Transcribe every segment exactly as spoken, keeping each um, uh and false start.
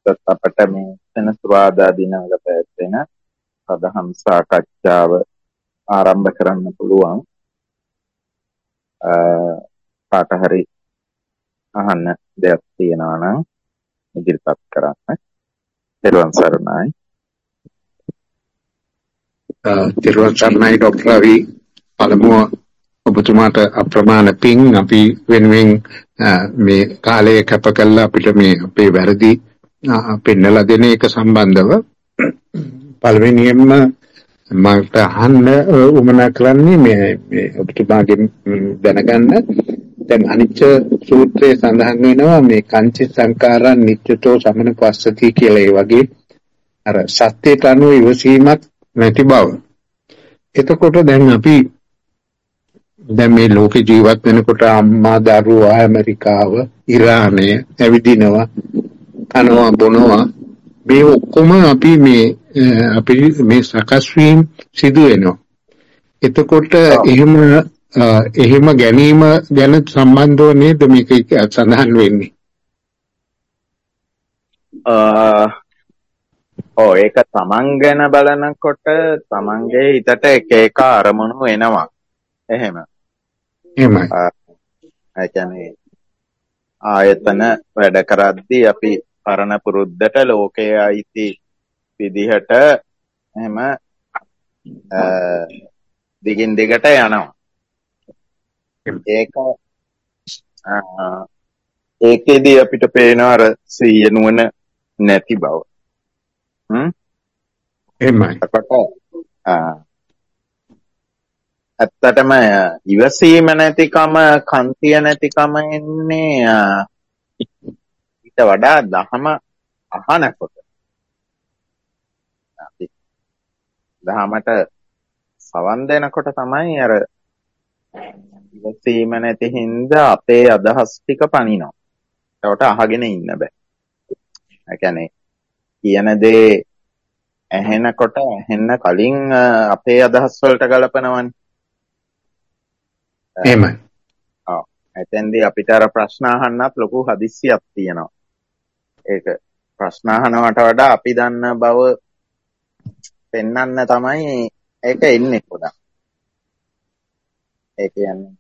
අපට මේ සෙනසුරාදා දිනවල පැවැත්වෙන සදහම් සාකච්ඡාව ආරම්භ කරන්න පුළුවන්. කාට හරි අහන්න දෙයක් තියෙනවා නම් ඉදිරිපත් කරන්න. ත්වන් සරණයි. ත්වන් සරණයි ડોક્ટર රවි. පළමුව ඔබතුමාට අප්‍රමාණ පිං අපි වෙනුවෙන් මේ කාලය කැප කළා අපිට මේ අපේ වැරදි පෙන්නලා දෙන එක සම්බන්ධව පළවෙනියෙන්ම මට අහන්න උවමනා කරන්නේ මේ මේ ඔබතුමාගෙන් දැනගන්න දැන් අනිච්ච සූත්‍රයේ සඳහන් වෙනවා මේ කංචි සංකාරා නිච්චතෝ සමන පස්සති කියලා. ඒ වගේ අර සත්‍යයට අනුව ඉවසීමක් නැති බව. එතකොට දැන් අපි දැන් මේ ලෝකේ ජීවත් වෙනකොට අම්මා දරුවා ඇමරිකාව ඉරානය ඇවිදිනවා කනවා බොනවා මේ ඔක්කොම අපි මේ අපි මේ සකස් වීම සිදු වෙනවා. එතකොට එහෙම එහෙම ගැනීම ගැන සම්බන්ධව නේද මේක සඳහන් වෙන්නේ? ඔව් ඒක තමන් ගැන බලනකොට තමන්ගේ හිතට එක එක අරමුණු එනවා. එහෙම. එහෙමයි. ඒ කියන්නේ ආයතන වැඩ කරද්දී අපි පරණ පුරුද්දට ලෝකයේ අයිති විදිහට එහෙම දිගින් දිගට යනවා. ඒක ඒකෙදි අපිට පේනවා අර සීය නුවණ නැති බව. හ්ම් එහෙමයි. ඇත්තටම ඉවසීම නැතිකම, කන්තිය නැතිකම එන්නේ ඊට වඩා දහම අහනකොට. අපි දහමට සවන් දෙනකොට තමයි අර ඉවසීම නැති හින්දා අපේ අදහස් ටික පනිනවා. ඒකට අහගෙන ඉන්න බෑ. ඒ කියන්නේ කියන දේ ඇහෙනකොට ඇහෙන්න කලින් අපේ අදහස් වලට ගලපනවනේ. එහෙමයි. ඔව්. එතෙන්දී අපිට අර ප්‍රශ්න අහන්නත් ලොකු හදිස්සියක් තියෙනවා. ඒක ප්‍රශ්න අහනවට වඩා අපි දන්න බව පෙන්වන්න තමයි ඒක එන්නේ පොඩක්. ඒ කියන්නේ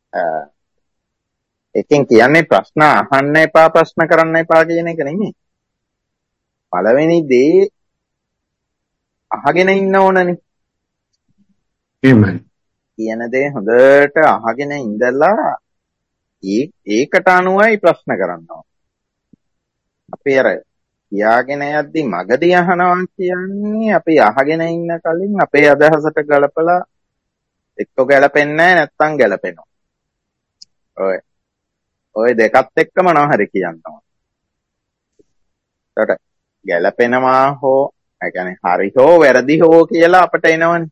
එකෙන් කියන්නේ ප්‍රශ්න අහන්න එපා ප්‍රශ්න කරන්න එපා කියන එක නෙමෙයි. පළවෙනි දේ අහගෙන ඉන්න ඕනනේ. එහෙමයි. කියන දේ හොඳට අහගෙන ඉඳලා ඒ ඒකට අනුවයි ප්‍රශ්න කරනවා. අපි අර කියාගෙන යද්දි මගදී අහනවා කියන්නේ අපි අහගෙන ඉන්න කලින් අපේ අදහසට ගලපලා එක්ක ගැලපෙන්නේ නැහැ නැත්නම් ගැලපෙනවා. ඔය ඔය දෙකත් එක්ක මොනවා හරි කියනවා. ඒකට ගැලපෙනවා හෝ ඒ කියන්නේ හරි හෝ වැරදි හෝ කියලා අපට එනවනේ.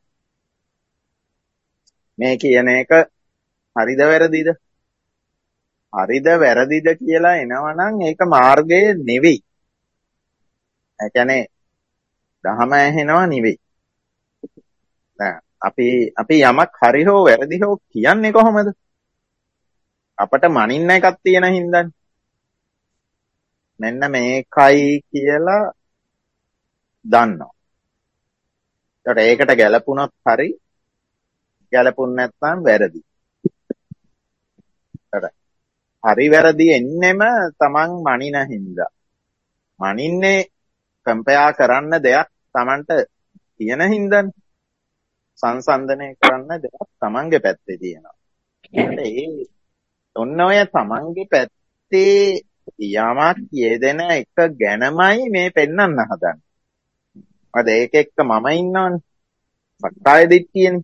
මේ කියන එක හරිද වැරදිද? හරිද වැරදිද කියලා එනවනම් ඒක මාර්ගයේ නෙවෙයි. ඒ කියන්නේ දහම ඇහෙනවා නෙවෙයි. දැන් අපි අපි යමක් හරි හෝ වැරදි හෝ කියන්නේ කොහොමද? අපට මනින්න එකක් තියෙන හින්දානේ. මෙන්න මේකයි කියලා දන්නවා. ඒකට ඒකට ගැලපුණොත් හරි ගැලපුණ නැත්නම් වැරදි. හරි වැරදි එන්නෙම තමන් මනින හින්දා. මනින්නේ කම්පයා කරන්න දෙයක් තමන්ට තියෙන හින්දානේ. සංසන්දනය කරන්න දෙයක් තමන්ගේ පැත්තේ තියෙනවා. ඒ ඔන්න ඔය තමන්ගේ පැත්තේ යමක් යෙදෙන එක ගැනමයි මේ පෙන්වන්න හදන්නේ. මොකද ඒක එක්ක මම ඉන්නවනේ. සක්කාය දිට්ඨියනේ.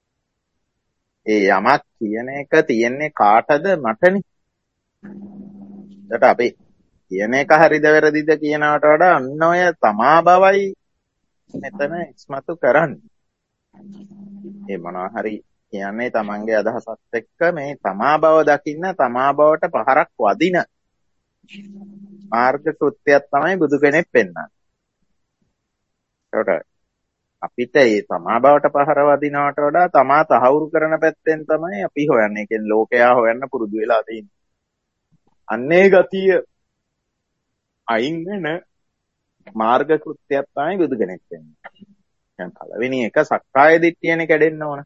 ඒ යමක් කියන එක තියෙන්නේ කාටද? මටනේ. ඒකට අපි කියන එක හරිද වැරදිද කියනවට වඩා අන්න ඔය තමා බවයි මෙතන ඉස්මතු කරන්නේ. ඒ මොනවා හරි කියන්නේ තමන්ගේ අදහසත් එක්ක මේ තමා බව දකින්න තමා බවට පහරක් වදින මාර්ග කෘත්‍යයක් තමයි බුදු කෙනෙක් පෙන්වන්නේ. ඒකට අපිට මේ තමා බවට පහර වදිනවට වඩා තමා තහවුරු කරන පැත්තෙන් තමයි අපි හොයන්නේ. ඒ කියන්නේ ලෝකයා හොයන්න පුරුදු වෙලා තියෙන්නේ. අන්නේ ගතිය අයින් වෙන මාර්ග කෘත්‍යයක් තමයි බුදු කෙනෙක් වෙන්නේ. දැන් පළවෙනි එක සක්කාය දිට්ඨියනේ කැඩෙන්න ඕන.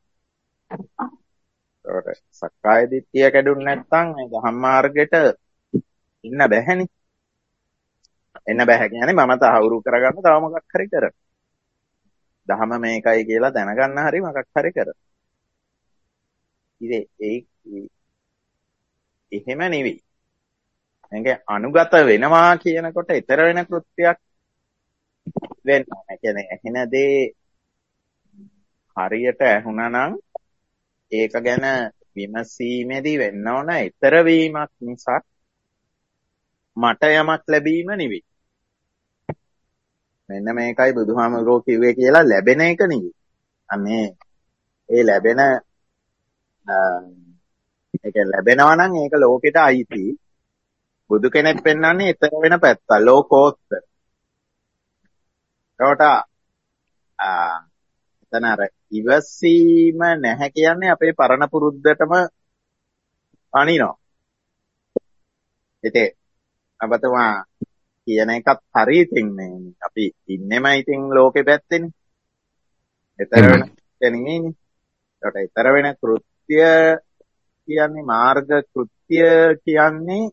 ඒකට සක්කාය දිට්ඨිය කැඩුන්නේ නැත්නම් මේ ධම්ම මාර්ගෙට ඉන්න බැහැනේ. එන්න බැහැ කියන්නේ මම තහවුරු කරගන්න තව මොකක් හරි කරන. ධහම මේකයි කියලා දැනගන්න හරි මොකක් හරි කරන. ඉතින් ඒ එහෙම නෙවෙයි. මේක අනුගත වෙනවා කියනකොට ඊතර වෙන කෘත්‍යයක් වෙන්න ඕනේ. කියන්නේ ඇහෙන දේ හරියට ඇහුණා නම් ඒක ගැන විමසීමේදී වෙන්න ඕන ඊතර වීමක් නිසා මට යමක් ලැබීම නෙවෙයි. මෙන්න මේකයි බුදුහාමුදුරුවෝ කිව්වේ කියලා ලැබෙන එක නෙවෙයි. අනේ ඒ ලැබෙන ඒක ලැබෙනවා නම් ඒක ලෝකෙට අයිති. බුදු කෙනෙක් පෙන්වන්නේ ඊතර වෙන පැත්ත ලෝකෝත්තර. ඒකට ආ එතන අර ඉවසීම නැහැ කියන්නේ අපේ පරණ පුරුද්දටම අනිනවා. ඉතින් අපතුමා කියන එකත් හරි. ඉතින් මේ අපි ඉන්නෙම ඉතින් ලෝකෙ පැත්තේනේ. ඊතර වෙන නෙමෙයිනේ. ඒකට ඊතර වෙන කෘත්‍ය කියන්නේ මාර්ග කෘත්‍ය කියන්නේ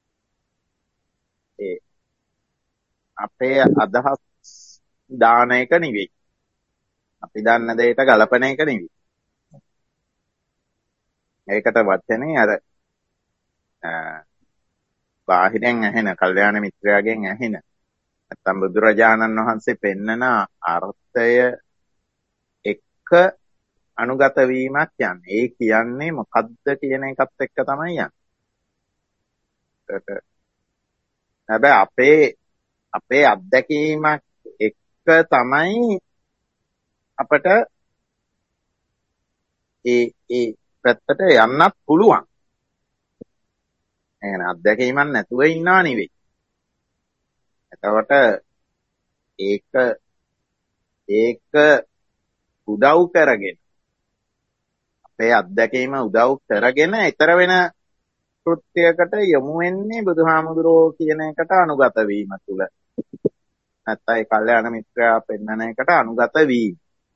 ඒ අපේ අදහස් දාන එක නෙවෙයි. අපි දන්න දෙයට ගලපන එක නෙවෙයි. ඒකට වචනේ අර බාහිරෙන් ඇහෙන කල්යාණ මිත්‍රයාගෙන් ඇහෙන නැත්තම් බුදුරජාණන් වහන්සේ පෙන්නන අර්ථය එක්ක අනුගත වීමක් යන්නේ. ඒ කියන්නේ මොකද්ද කියන එකත් එක්ක තමයි යන්නේ. හැබැයි අපේ අපේ අත්දැකීමක් එක්ක තමයි අපට ඒ ඒ පැත්තට යන්නත් පුළුවන්. එහෙනම් අත්දැකීමක් නැතුව ඉන්නා නෙවෙයි. එතකොට ඒක ඒක උදව් කරගෙන අපේ අත්දැකීම උදව් කරගෙන ඊතර වෙන කෘත්‍යයකට යොමු වෙන්නේ බුදුහාමුදුරෝ කියන එකට අනුගත වීම තුළ. නැත්නම් ඒ කල්යාණ මිත්‍රයා පෙන්වන එකට අනුගත වීම.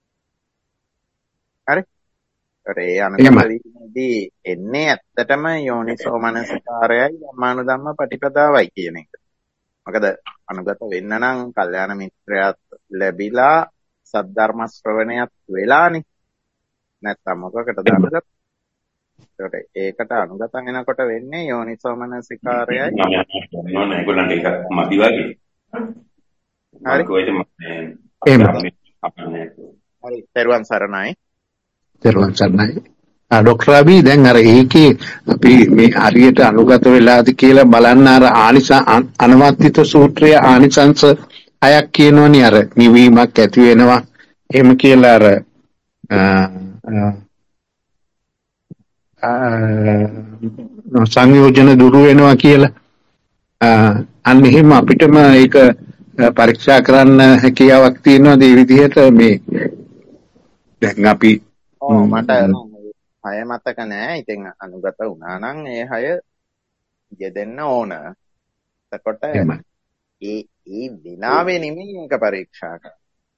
හරි? ඒ අනුගත වීමේදී එන්නේ ඇත්තටම යෝනිසෝ මනසිකාරයයි ධම්මානුධම්ම පටිපදාවයි කියන එක. මොකද අනුගත වෙන්න නම් කල්යාණ මිත්‍රයාත් ලැබිලා සද්ධර්ම ශ්‍රවණයත් වෙලානේ. නැත්නම් මොකකටද අනුගත? ඒකට ඒකට අනුගත වෙනකොට වෙන්නේ යෝනිසෝ මනසිකාරයයි. නෝන ඒගොල්ලන්ට ඒක මදි වගේ. හරි. හරි. පෙරවන් සරණයි. පෙරවන් සරණයි. ආ ડોક્ટર අබි දැන් අර ඒකේ අපි මේ හරියට අනුගත වෙලාද කියලා බලන්න අර ආනිස අනවත්තිත සූත්‍රයේ ආනිසංස හයක් කියනවනේ අර නිවීමක් ඇති වෙනවා. එහෙම කියලා අර සංයෝජන දුරු වෙනවා කියලා. අන්න එහෙම අපිටම ඒක පරීක්ෂා කරන්න හැකියාවක් තියෙනවා. ඒ විදිහට මේ දැන් අපි ඔව් මට හය මතක නෑ. ඉතින් අනුගත වුණා නම් ඒ හය යෙදෙන්න ඕන. එතකොට ඒ ඒ විනාවේ නෙමෙයි ඒක පරීක්ෂා කරන්න.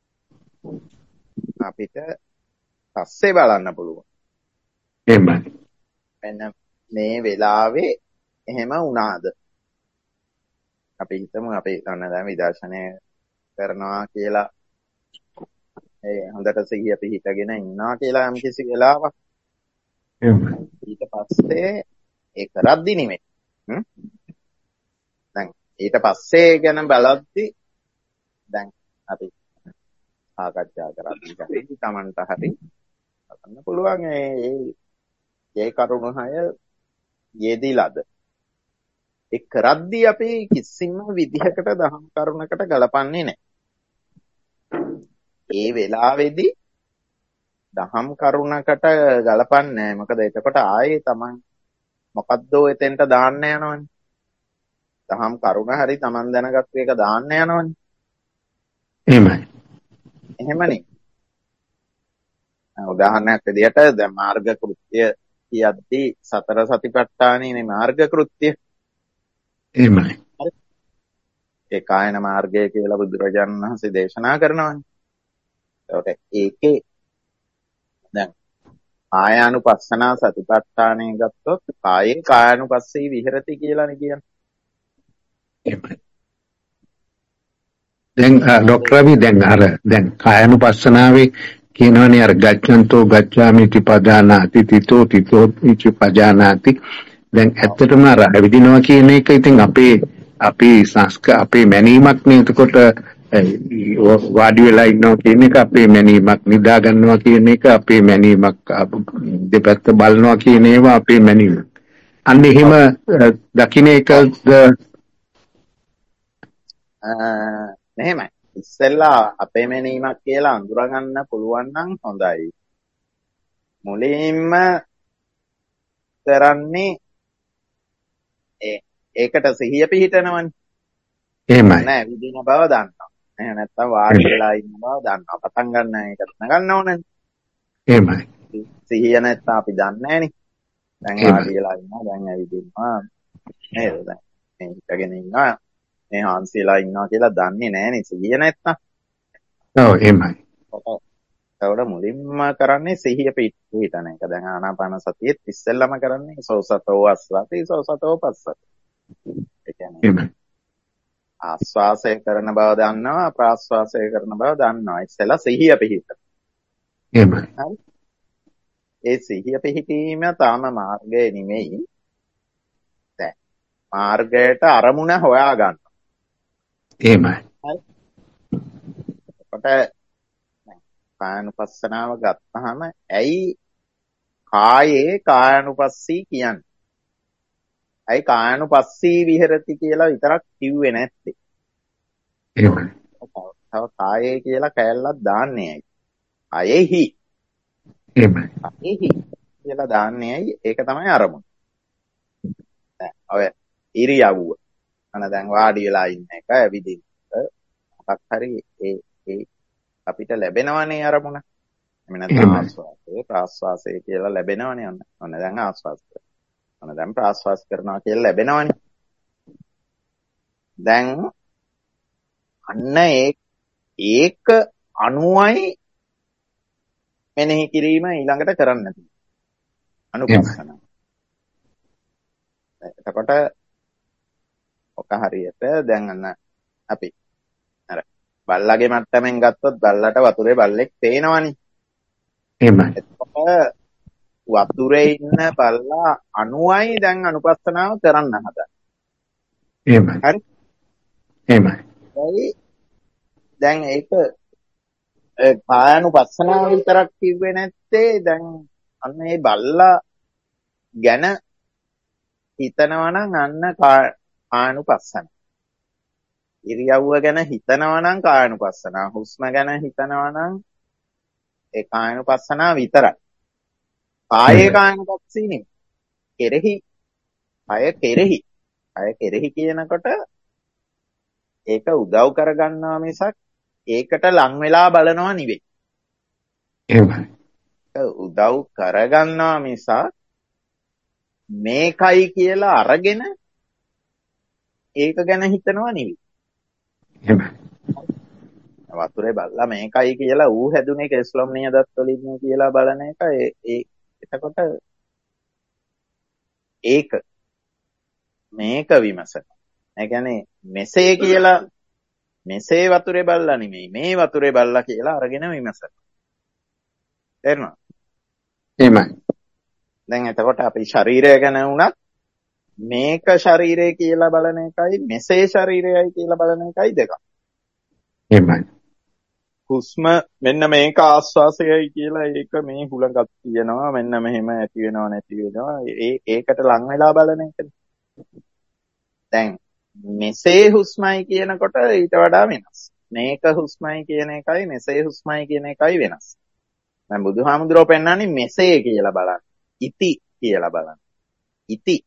අපිට පස්සේ බලන්න පුළුවන්. එහෙමයි. එන්න මේ වෙලාවේ එහෙම වුණාද? අපි හිතමු අපි දන්න දැන් විදර්ශනය කරනවා කියලා ඒ හොඳට සිහිය පිහිටගෙන ඉන්නවා කියලා යම් කිසි වෙලාවක්. එහෙමයි. ඊට පස්සේ ඒ කරද්දි නෙමෙයි. හ්ම්. දැන් ඊට පස්සේ ගැන බලද්දි දැන් අපි සාකච්ඡා කරද්දි හරි Tamanට හරි ගන්න පුළුවන් ඒ ඒ කරුණු හය යෙදිලාද? ඒ කරද්දි අපි කිසිම විදිහකට දහම් කරුණකට ගලපන්නේ නැහැ. ඒ වෙලාවේදී දහම් කරුණකට ගලපන්නේ නැහැ. මොකද එතකොට ආයේ Taman මොකද්දෝ එතෙන්ට දාන්න යනවනේ. දහම් කරුණ හරි Taman දැනගත්තු එක දාන්න යනවනේ. එහෙමයි. එහෙමනේ. උදාහරණයක් විදිහට දැන් මාර්ග කෘත්‍ය කියද්දී සතර සතිපට්ඨානේ මාර්ග කෘත්‍ය. එහෙමයි. ඒ කායන මාර්ගය කියලා බුදුරජාණන් වහන්සේ දේශනා කරනවානේ. ඒකට ඒකේ දැන් කායානුපස්සනා සතිපට්ඨානය ගත්තොත් කායේ කායානුපස්සී විහෙරති කියලානේ කියන්නේ. දැන් ડોક્ટર රවි දැන් අර දැන් කායानुපස්සනාවේ කියනවනේ අර ගච්ඡන්තෝ ගච්ඡාමිති පදානාති තිතෝ තිතෝ ඉති පජානාති. දැන් ඇත්තටම අර ඇවිදිනවා කියන එක ඉතින් අපේ අපේ සංස්කාර අපේ මැනීමක් නේ. එතකොට වාඩි වෙලා ඉන්නවා කියන එක අපේ මැනීමක්, නිදා ගන්නවා කියන එක අපේ මැනීමක්, දෙපැත්ත බලනවා කියන ඒවා අපේ මැනීමක්. අන්න එහෙම දකින්න එකද මෙහෙමයි. ඉස්සෙල්ලා අපේ මැනීමක් කියලා අඳුරගන්න පුළුවන් නම් හොඳයි. මුලින්ම කරන්නේ ඒ ඒකට සිහිය පිහිටනවනේ. එහෙමයි. නෑ විදින බව දන්නවා. එහෙම නැත්නම් වාඩි වෙලා ඉන්න බව දන්නවා. පටන් ගන්න එක ගන්න ඕනේ. එහෙමයි. සිහිය නැත්නම් අපි දන්නේ නෑනේ. දැන් වාඩි වෙලා ඉන්නවා, දැන් ඇවිදිනවා. නේද? දැන් මේ හිටගෙන ඉන්නවා. මේ හාන්සිලා ඉන්නවා කියලා දන්නේ නෑනේ සිහිය නැත්තම්. ඔව් එහෙමයි. ඒකට මුලින්ම කරන්නේ සිහිය පිහිටන එක. දැන් ආනාපාන සතියෙත් ඉස්සෙල්ලම කරන්නේ සෝසතෝ අස්වාති සෝසතෝ පස්සති. ඒ කියන්නේ ආස්වාසය කරන බව දන්නවා, ප්‍රාස්වාසය කරන බව දන්නවා. ඉස්සෙල්ලා සිහිය පිහිටන. එහෙමයි. හරි. ඒ සිහිය පිහිටීම තාම මාර්ගය නෙමෙයි. දැන් මාර්ගයට අරමුණ හොයා ගන්න. එහෙමයි. හරි. එතකොට කායानुපස්සනාව ගත්තාම ඇයි කායේ කායानुපස්සී කියන්නේ? ඇයි කායानुපස්සී විහෙරති කියලා විතරක් කිව්වේ නැත්තේ? එහෙමයි. තව කායේ කියලා කැලලක් දාන්නේ ඇයි? අයෙහි. එහෙමයි. අයෙහි කියලා දාන්නේ ඇයි? ඒක තමයි අරමුණ. දැන් ඔය ඉරියව්ව. අන දැන් වාඩි වෙලා ඉන්න එක, ඇවිදින්න මොකක් හරි ඒ ඒ අපිට ලැබෙනවනේ අරමුණ. එමෙ නැත්නම් ආස්වාදයේ ප්‍රාස්වාසයේ කියලා ලැබෙනවනේ. ඔන්න ඔන්න දැන් ආස්වාද කරනවා. ඔන්න දැන් ප්‍රාස්වාස කරනවා කියලා ලැබෙනවනේ. දැන් අන්න ඒ ඒක අනුවයි මෙනෙහි කිරීම ඊළඟට කරන්න තියෙන්නේ. අනුපස්සන. එතකොට ඔක හරියට දැන් අන්න අපි අර බල්ලගේ මට්ටමින් ගත්තොත් බල්ලට වතුරේ බල්ලෙක් පේනවනේ. එහෙමයි. එතකොට වතුරේ ඉන්න බල්ලා අනුවයි දැන් අනුපස්සනාව කරන්න හදන්නේ. එහෙමයි. හරි. එහෙමයි. ඒ දැන් ඒක කායानुපස්සනාව විතරක් කිව්වේ නැත්තේ දැන් අන්න මේ බල්ලා ගැන හිතනවා නම් අන්න කායानुපස්සන. ඉරියව්ව ගැන හිතනවා නම් කායानुපස්සන. හුස්ම ගැන හිතනවා නම් ඒ කායानुපස්සන විතරයි. කායේ කායानुපස්සී නෙමෙයි. කෙරෙහි කය කෙරෙහි. කය කෙරෙහි කියනකොට ඒක උදව් කරගන්නවා මිසක් ඒකට ලං වෙලා බලනවා නෙවෙයි. එහෙමයි. උදව් කරගන්නවා මිසක් මේකයි කියලා අරගෙන ඒක ගැන හිතනවා නෙවෙයි. එහෙමයි. වතුරේ බල්ලා මේකයි කියලා ඌ හැදුනේ කෙස්ලොම් නියදත් වලින් කියලා බලන එක ඒ එතකොට ඒක මේක විමසන. ඒ කියන්නේ මෙසේ කියලා මෙසේ වතුරේ බල්ලා නෙමෙයි මේ වතුරේ බල්ලා කියලා අරගෙන විමසන. තේරෙනවද? එහෙමයි. දැන් එතකොට අපි ශරීරය ගැන වුණත් මේක ශරීරය කියලා බලන එකයි මෙසේ ශරීරයයි කියලා බලන එකයි දෙකක්. එහෙමයි. හුස්ම මෙන්න මේක ආස්වාසයයි කියලා ඒක මේ හුලඟක් තියෙනවා මෙන්න මෙහෙම ඇති වෙනවා නැති වෙනවා ඒ ඒකට ලං වෙලා බලන එක. දැන් මෙසේ හුස්මයි කියනකොට ඊට වඩා වෙනස්. මේක හුස්මයි කියන එකයි මෙසේ හුස්මයි කියන එකයි වෙනස්. දැන් බුදුහාමුදුරුවෝ පෙන්නන්නේ මෙසේ කියලා බලන්න. ඉති කියලා බලන්න. ඉති.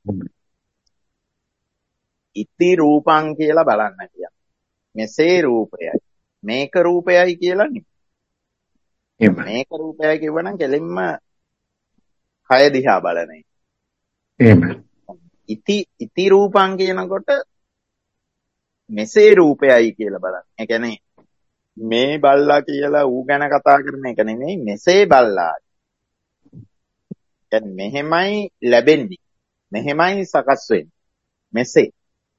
ඉති රූපං කියලා බලන්න කියන්නේ. මෙසේ රූපයයි. මේක රූපයයි කියලා නෙමෙයි. මේක රූපයයි කියවනම් කෙලින්ම කය දිහා බලන එක. එහෙමයි. ඉති ඉති රූපං කියනකොට මෙසේ රූපයයි කියලා බලන්න. ඒ කියන්නේ මේ බල්ලා කියලා ඌ ගැන කතා කරන එක නෙමෙයි මෙසේ බල්ලා. කියන්නේ මෙහෙමයි ලැබෙන්නේ. මෙහෙමයි සකස් වෙන්නේ. මෙසේ.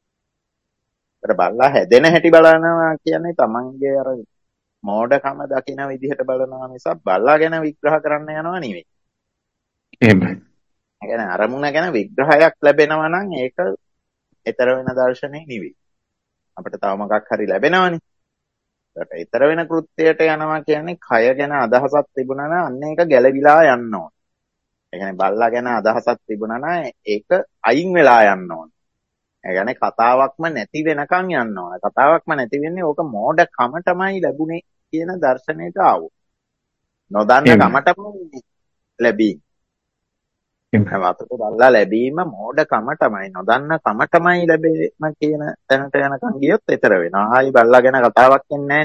ඒතර බල්ලා හැදෙන හැටි බලනවා කියන්නේ Tamange අර මෝඩකම දකින විදිහට බලනවා මිසක් බල්ලා ගැන විග්‍රහ කරන්න යනවා නෙවෙයි. එහෙමයි. ඒ කියන්නේ අරමුණ ගැන විග්‍රහයක් ලැබෙනවා නම් ඒක ඊතර වෙන දර්ශනේ නෙවෙයි. අපිට තව මොකක් හරි ලැබෙනවනේ. ඒකට ඊතර වෙන කෘත්‍යයට යනවා කියන්නේ කය ගැන අදහසක් තිබුණා නම් අන්න ඒක ගැළවිලා යන්න ඕන. ඒ කියන්නේ බල්ලා ගැන අදහසක් තිබුණා නම් ඒක අයින් වෙලා යන්න ඕන. ඒ කියන්නේ කතාවක්ම නැති වෙනකන් යන්න ඕන. කතාවක්ම නැති වෙන්නේ ඕක මෝඩ කමටමයි ලැබුණේ කියන දර්ශනයට ආවොත්. නොදන්න කමටමයි ලැබී. වතුර බල්ලා ලැබීම මෝඩ කමටමයි නොදන්න කමටමයි ලැබෙම කියන තැනට යනකම් ගියොත් ඊතර වෙනවා. ආයි බල්ලා ගැන කතාවක් එන්නේ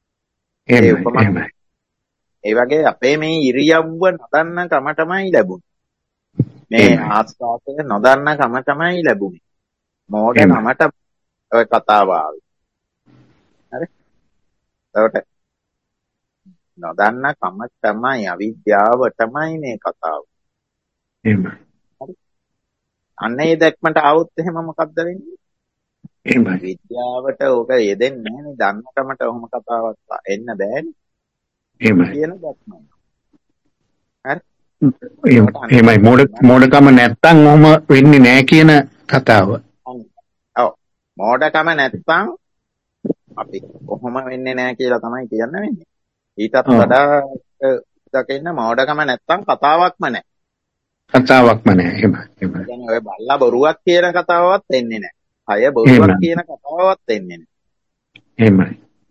නැහනේ. ඒ වගේ අපේ මේ ඉරියව්ව නොදන්න කමටමයි ලැබුණේ. මේ ආස්වාදය නොදන්න කමටමයි ලැබුණේ. මෝඩ කමට ඔය කතාව ආවේ. හරි? ඒකට නොදන්න කම තමයි අවිද්‍යාව තමයි මේ කතාව. එහෙමයි. අන්නේ දැක්මට આવොත් එහෙම මොකක්ද වෙන්නේ? එහෙමයි. විද්‍යාවට ඕක යෙදෙන්නේ නැහැ නේ. දන්නකමට ඔහොම කතාවක් එන්න බෑනේ. එහෙමයි. කියන දැක්මයි. හරි? එහෙමයි. මෝඩ මෝඩකම නැත්තම් ඔහොම වෙන්නේ නැහැ කියන කතාව. ඔව්. මෝඩකම නැත්තම් අපි කොහොම වෙන්නේ නැහැ කියලා තමයි කියන්න වෙන්නේ. ඊටත් වඩා දකින්න මෝඩකම නැත්තම් කතාවක්ම නැහැ. කතාවක්ම නැහැ. එහෙමයි. එහෙමයි. يعني ඔය බල්ලා බොරුවක් කියන කතාවවත් එන්නේ නැහැ. අය බොරුවක් කියන කතාවවත් එන්නේ නැහැ. එහෙමයි.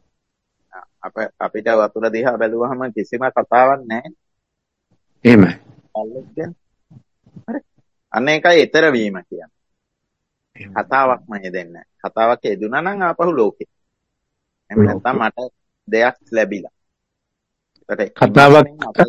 අප අපිට වතුර දිහා බැලුවහම කිසිම කතාවක් නැහැ. එහෙමයි. බල්ලෙක් ගැන. හරි. අන්න ඒකයි ඊතර වීම කියන්නේ. කතාවක්ම යෙදෙන්නේ නැහැ. කතාවක් යෙදුනා නම් ආපහු ලෝකෙ. එහෙම නැත්නම් මට දෙයක් ලැබිලා. කතාවක්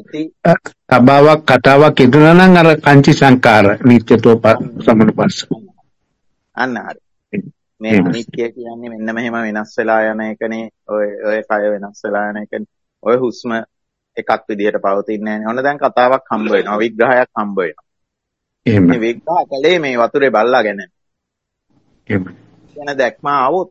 කතාවක් කතාවක් ඉදලා නම් අර කංචි සංකාර නිත්‍යතෝ සමනුපස්ස. අන්න හරි. මේ අනිත්‍ය කියන්නේ මෙන්න මෙහෙම වෙනස් වෙලා යන එකනේ. ඔය ඔය කය වෙනස් වෙලා යන එකනේ. ඔය හුස්ම එකක් විදිහට පවතින්නේ නැහැ. ඔන්න දැන් කතාවක් හම්බ වෙනවා. විග්‍රහයක් හම්බ වෙනවා. එහෙම. මේ විග්‍රහ කලේ මේ වතුරේ බල්ලා ගැන. එහෙම. කියන දැක්ම આવොත්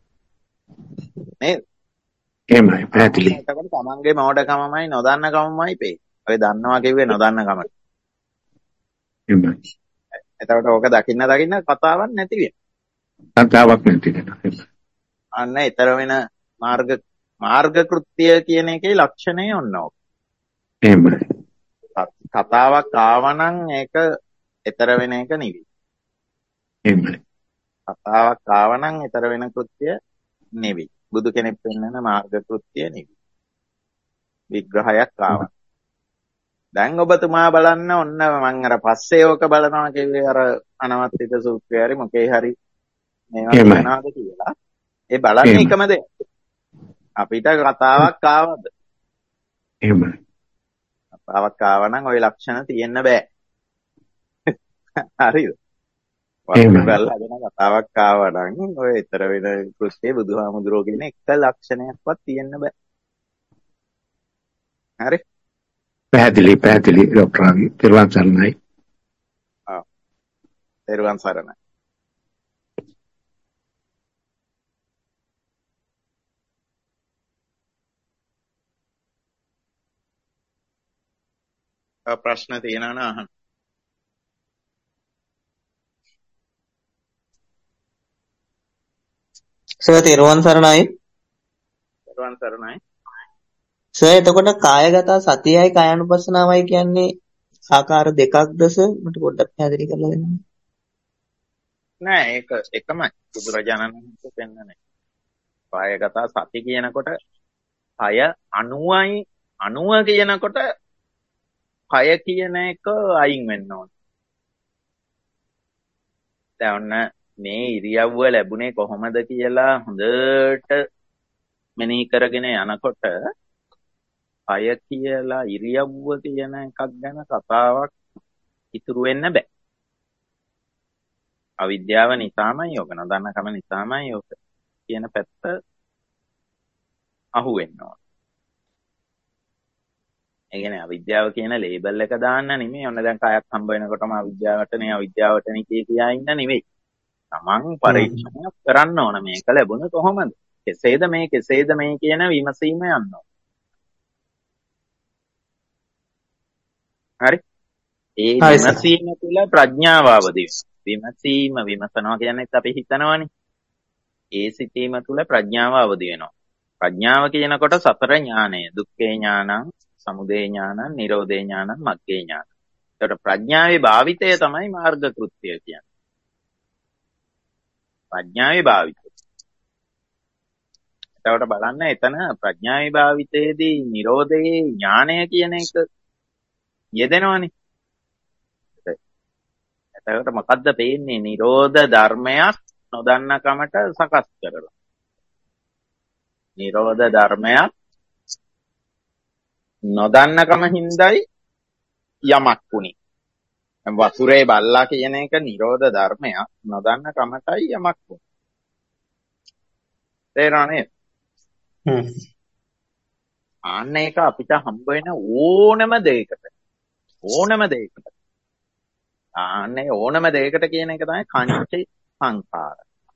නේද? එහෙමයි. පැහැදිලි. එතකොට තමන්ගේ මෝඩකමමයි නොදන්න කමමයි පේ. ඔය දන්නවා කිව්වේ නොදන්න කමට. එහෙමයි. එතකොට ඕක දකින්න දකින්න කතාවක් නැති වෙනවා. කතාවක් නැති වෙනවා. අන්න ඊතර වෙන මාර්ග මාර්ග කෘත්‍ය කියන එකේ ලක්ෂණය ඔන්න ඕක. එහෙමයි. කතාවක් ආවනම් ඒක ඊතර වෙන එක නෙවෙයි. එහෙමයි. කතාවක් ආවනම් ඊතර වෙන කෘත්‍ය නෙවෙයි. බුදු කෙනෙක් පෙන්වන මාර්ග කෘත්‍ය නෙවෙයි. විග්‍රහයක් ආවා. දැන් ඔබතුමා බලන්න ඔන්න මම අර පස්සේ ඕක බලනවා කිව්වේ අර අනවත්ිත සූත්‍රය හරි මොකේ හරි මේවා කියනවාද කියලා. ඒ බලන්නේ එකම දේ. අපිට කතාවක් ආවද? එහෙමයි. කතාවක් ආවනම් ওই ලක්ෂණ තියෙන්න බෑ. හරිද? එහෙමයි. බලලාගෙන කතාවක් ආවනම් ඔය ඊතර වෙන කෘත්‍ය බුදුහාමුදුරුවෝ කියන එක ලක්ෂණයක්වත් තියෙන්න බෑ. හරි? පැහැදිලි පැහැදිලි ડોક્ટર රවි තිරුවන් සරණයි. ආ. තිරුවන් සරණයි. ආ ප්‍රශ්න තියෙනවා නම් අහන්න. සර් තිරුවන් සරණයි. තිරුවන් සරණයි. සර් එතකොට කායගත සතියයි කායानुපස්සනාවයි කියන්නේ ආකාර දෙකක්ද සර්? මට පොඩ්ඩක් පැහැදිලි කරලා දෙන්න. නෑ ඒක එකමයි. බුදුරජාණන් වහන්සේ පෙන්නන්නේ. කායගත සති කියනකොට කය අණුවයි අණුව කියනකොට කය කියන එක අයින් වෙන්න ඕන. දැන් ඔන්න මේ ඉරියව්ව ලැබුණේ කොහොමද කියලා හොඳට මෙනෙහි කරගෙන යනකොට කය කියලා ඉරියව්ව කියන එකක් ගැන කතාවක් ඉතුරු වෙන්න බෑ. අවිද්‍යාව නිසාමයි යෝග නොදන්නකම නිසාමයි යෝග. කියන පැත්ත අහු වෙන්න ඕන. ඒ කියන්නේ අවිද්‍යාව කියන ලේබල් එක දාන්න නෙමෙයි. ඔන්න දැන් කයක් හම්බ වෙනකොටම අවිද්‍යාවටනේ අවිද්‍යාවටනේ කිය කියා ඉන්න නෙමෙයි. තමන් පරීක්ෂණයක් කරන්න ඕන මේක ලැබුණේ කොහොමද? කෙසේද මේ කෙසේද මේ කියන විමසීම යන්න ඕන. හරි? ඒ විමසීම තුළ ප්‍රඥාව අවදි වෙනවා. විමසීම විමසනවා කියන්නේ අපි හිතනවානේ. ඒ සිතීම තුළ ප්‍රඥාව අවදි වෙනවා. ප්‍රඥාව කියනකොට සතර ඥානය, දුක්ඛේ ඥානං, සමුදය ඥානං, නිරෝධේ ඥානං, මග්ගේ ඥානං. ඒකට ප්‍රඥාවේ භාවිතය තමයි මාර්ග කෘත්‍ය කියන්නේ. ප්‍රඥාවේ භාවිතය. එතකොට බලන්න එතන ප්‍රඥාවේ භාවිතයේදී නිරෝධයේ ඥානය කියන එක යෙදෙනවනේ. එතකොට මොකද්ද පේන්නේ? නිරෝධ ධර්මයක් නොදන්න කමට සකස් කරලා. නිරෝධ ධර්මයක් නොදන්නකම හින්දායි යමක් වුනේ. වතුරේ බල්ලා කියන එක නිරෝධ ධර්මයක් නොදන්න කමටයි යමක් වුනේ. තේරෙනවද? හ්ම්. ආන්න ඒක අපිට හම්බ වෙන ඕනම දෙයකට ඕනම දෙයකට ආන්නේ ඕනම දෙයකට කියන එක තමයි කංචි සංඛාර.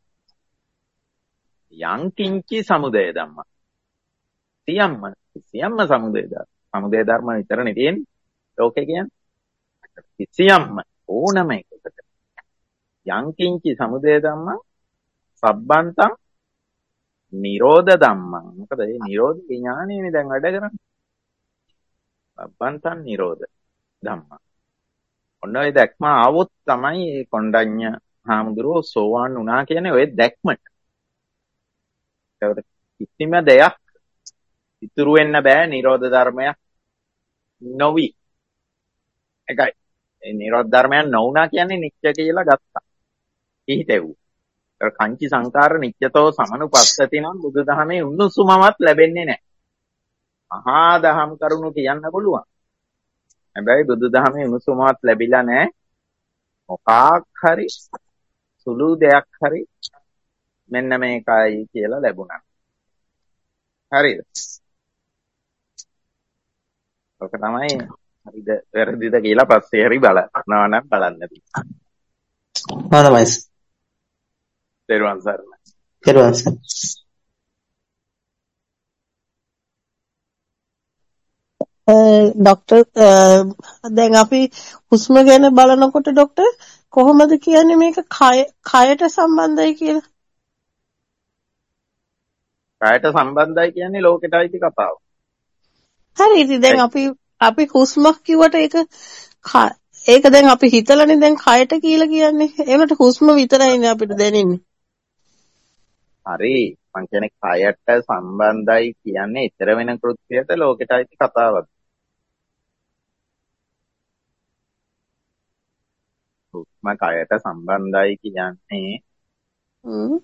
යං කිංචි සමුදය ධම්ම. සියම්ම සියම්ම සමුදය ධර්ම. සමුදය ධර්ම විතරනේ තියෙන්නේ. ලෝකේ කියන්නේ. සියම්ම ඕනම එකකට. යං කිංචි සමුදය ධම්ම සබ්බන්තං නිරෝධ ධම්මං. මොකද මේ නිරෝධ විඥානයනේ දැන් වැඩ කරන්නේ. සබ්බන්තං නිරෝධ ධම්මං. ඔන්න ඔය දැක්ම ආවොත් තමයි මේ කොණ්ඩඤ්ඤ හාමුදුරුවෝ සෝවාන් වුණා කියන්නේ ඔය දැක්මට. ඒකට කිසිම දෙයක් ඉතුරු වෙන්න බෑ නිරෝධ ධර්මයක් නොවි. එකයි. ඒ නිරෝධ ධර්මයක් නොවුණා කියන්නේ නිත්‍ය කියලා ගත්තා. හිතෙව්වා. ඒ කංචි සංකාර නිත්‍යතෝ සමනුපස්සති නම් බුදුදහමේ උණුසුමවත් ලැබෙන්නේ නැහැ. මහා දහම් කරුණු කියන්න පුළුවන්. හැබැයි බුදුදහමේ උණුසුමවත් ලැබිලා නැහැ. මොකක් හරි සුළු දෙයක් හරි මෙන්න මේකයි කියලා ලැබුණා. හරිද? ඔක තමයි හරිද වැරදිද කියලා පස්සේ හරි බලනවා නම් බලන්න තියෙනවා. හොඳයි. තෙරුවන් සරණයි. තෙරුවන් සරණයි. ડોક્ટર දැන් අපි හුස්ම ගැන බලනකොට ડોક્ટર කොහොමද කියන්නේ මේක කයට සම්බන්ධයි කියලා? කයට සම්බන්ධයි කියන්නේ ලෝකෙට අයිති කතාව. හරි ඉතින් දැන් අපි අපි හුස්මක් කිව්වට ඒක ඒක දැන් අපි හිතලානේ දැන් කයට කියලා කියන්නේ. ඒකට හුස්ම විතරයිනේ අපිට දැනෙන්නේ. හරි මං කියන්නේ කයට සම්බන්ධයි කියන්නේ ඊතර වෙන කෘත්‍යයට ලෝකෙට අයිති කතාවක්. හුස්ම කයට සම්බන්ධයි කියන්නේ හ්ම්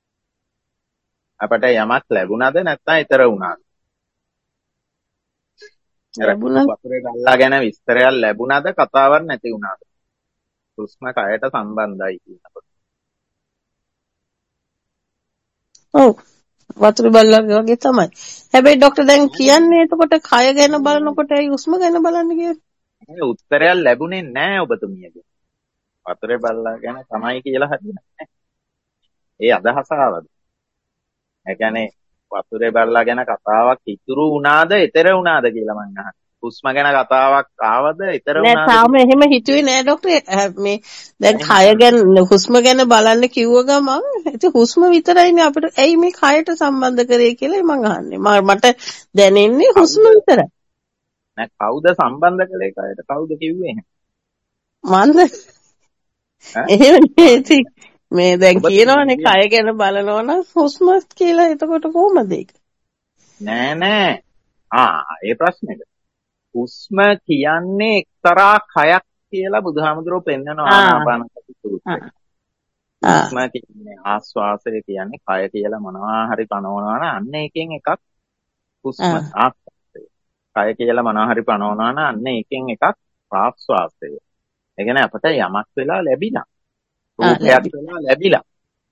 අපට යමක් ලැබුණාද නැත්නම් ඊතර වුණාද? ලැබුණා. වතුරේ ගල්ලා ගැන විස්තරයක් ලැබුණාද කතාවක් නැති වුණාද? හුස්ම කයට සම්බන්ධයි කියනකොට. ඔව් වතුර බල්ලා වගේ තමයි. හැබැයි ડોක්ටර් දැන් කියන්නේ එතකොට කය ගැන බලනකොට ඒ හුස්ම ගැන බලන්න කියන්නේ. මේ උත්තරයක් ලැබුණේ නැහැ ඔබතුමියගේ. වතුරේ බල්ලා ගැන තමයි කියලා හරියන්නේ නැහැ. ඒ අදහස ආවද? ඒ කියන්නේ වතුරේ බල්ලා ගැන කතාවක් ඉතුරු වුණාද, ඊතර වුණාද කියලා මං අහන්නේ. හුස්ම ගැන කතාවක් ආවද, ඊතර වුණාද? නෑ තාම එහෙම හිතුවේ නෑ ડોක්ටර්. මේ දැන් කය ගැන හුස්ම ගැන බලන්න කිව්ව ගමන් ඉතින් හුස්ම විතරයිනේ අපිට ඇයි මේ කයට සම්බන්ධ කරේ කියලා මං අහන්නේ. මට දැනෙන්නේ හුස්ම විතරයි. නෑ කවුද සම්බන්ධ කළේ කයට? කවුද කිව්වේ එහෙම? මන්ද එහෙම නේ මේ දැන් කියනවනේ කය ගැන බලනවා නම් හුස්ම කියලා එතකොට කොහොමද ඒක? නෑ නෑ. ආ ඒ ප්‍රශ්නේද? හුස්ම කියන්නේ එක්තරා කයක් කියලා බුදුහාමුදුරුවෝ පෙන්නනවා ආනාපාන සති සූත්‍රයේ. හුස්ම කියන්නේ ආස්වාසය කියන්නේ කය කියලා මොනවා හරි පනවනවා නම් අන්න එකෙන් එකක් හුස්ම ආස්වාසය. කය කියලා මොනවා හරි පනවනවා නම් අන්න එකෙන් එකක් ප්‍රාස්වාසය. ඒ කියන්නේ අපට යමක් වෙලා ලැබිලා. රූපයක් වෙලා ලැබිලා.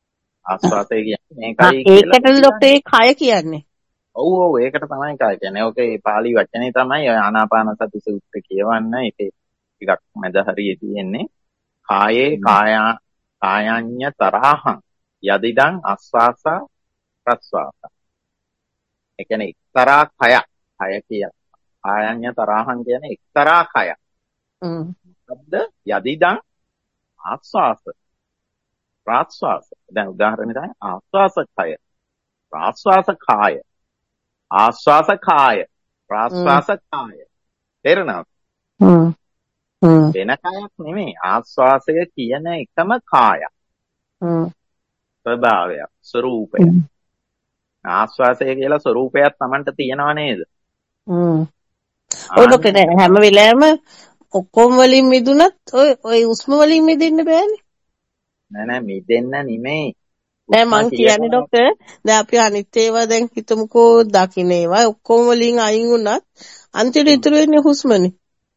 ආස්වාසය කියන්නේ ආ මේකයි කියලා ඒකටද ડોක්ටර් ඒ කය කියන්නේ. ඔව් ඔව් ඒකට තමයි කය කියන්නේ. ඕකේ පාලි වචනේ තමයි ඔය ආනාපාන සති සූත්‍රය කියවන්න. ඒකේ ටිකක් මැද හරියේ තියෙන්නේ. කායේ කායා කායඤ්ඤ තරහං යදිදං ආස්වාස ප්‍රස්වාස. ඒ කියන්නේ එක්තරා කය. කය කිය. කායඤ්ඤ තරහං කියන්නේ එක්තරා කය. හ්ම්. මොකද්ද? යදිදං ආස්වාස ප්‍රාස්වාස. දැන් උදාහරණයක් තමයි ආස්වාස කය. ප්‍රාස්වාස කාය. ආස්වාස කාය. ප්‍රාස්වාස කාය. තේරෙනවද? හ්ම්. හ්ම්. වෙන කයක් නෙමෙයි. ආස්වාසය කියන එකම කායක්. හ්ම්. ස්වභාවයක්, ස්වરૂපය. ආස්වාසය කියලා ස්වરૂපයක් Tamanට තියෙනව නේද? හ්ම්. ඔය ડોක්ටර් දැන් හැම වෙලාවෙම ඔක්කොම වලින් මිදුනත් ඔය ඔය උස්ම වලින් මිදෙන්න බෑනේ. නෑ නෑ මිදෙන්න නෙමෙයි. නෑ මං කියන්නේ ડોක්ටර් දැන් අපි අනිත් ඒවා දැන් හිතමුකෝ දකින්න ඒවා ඔක්කොම වලින් අයින් වුණත් අන්තිමට ඉතුරු වෙන්නේ හුස්මනේ.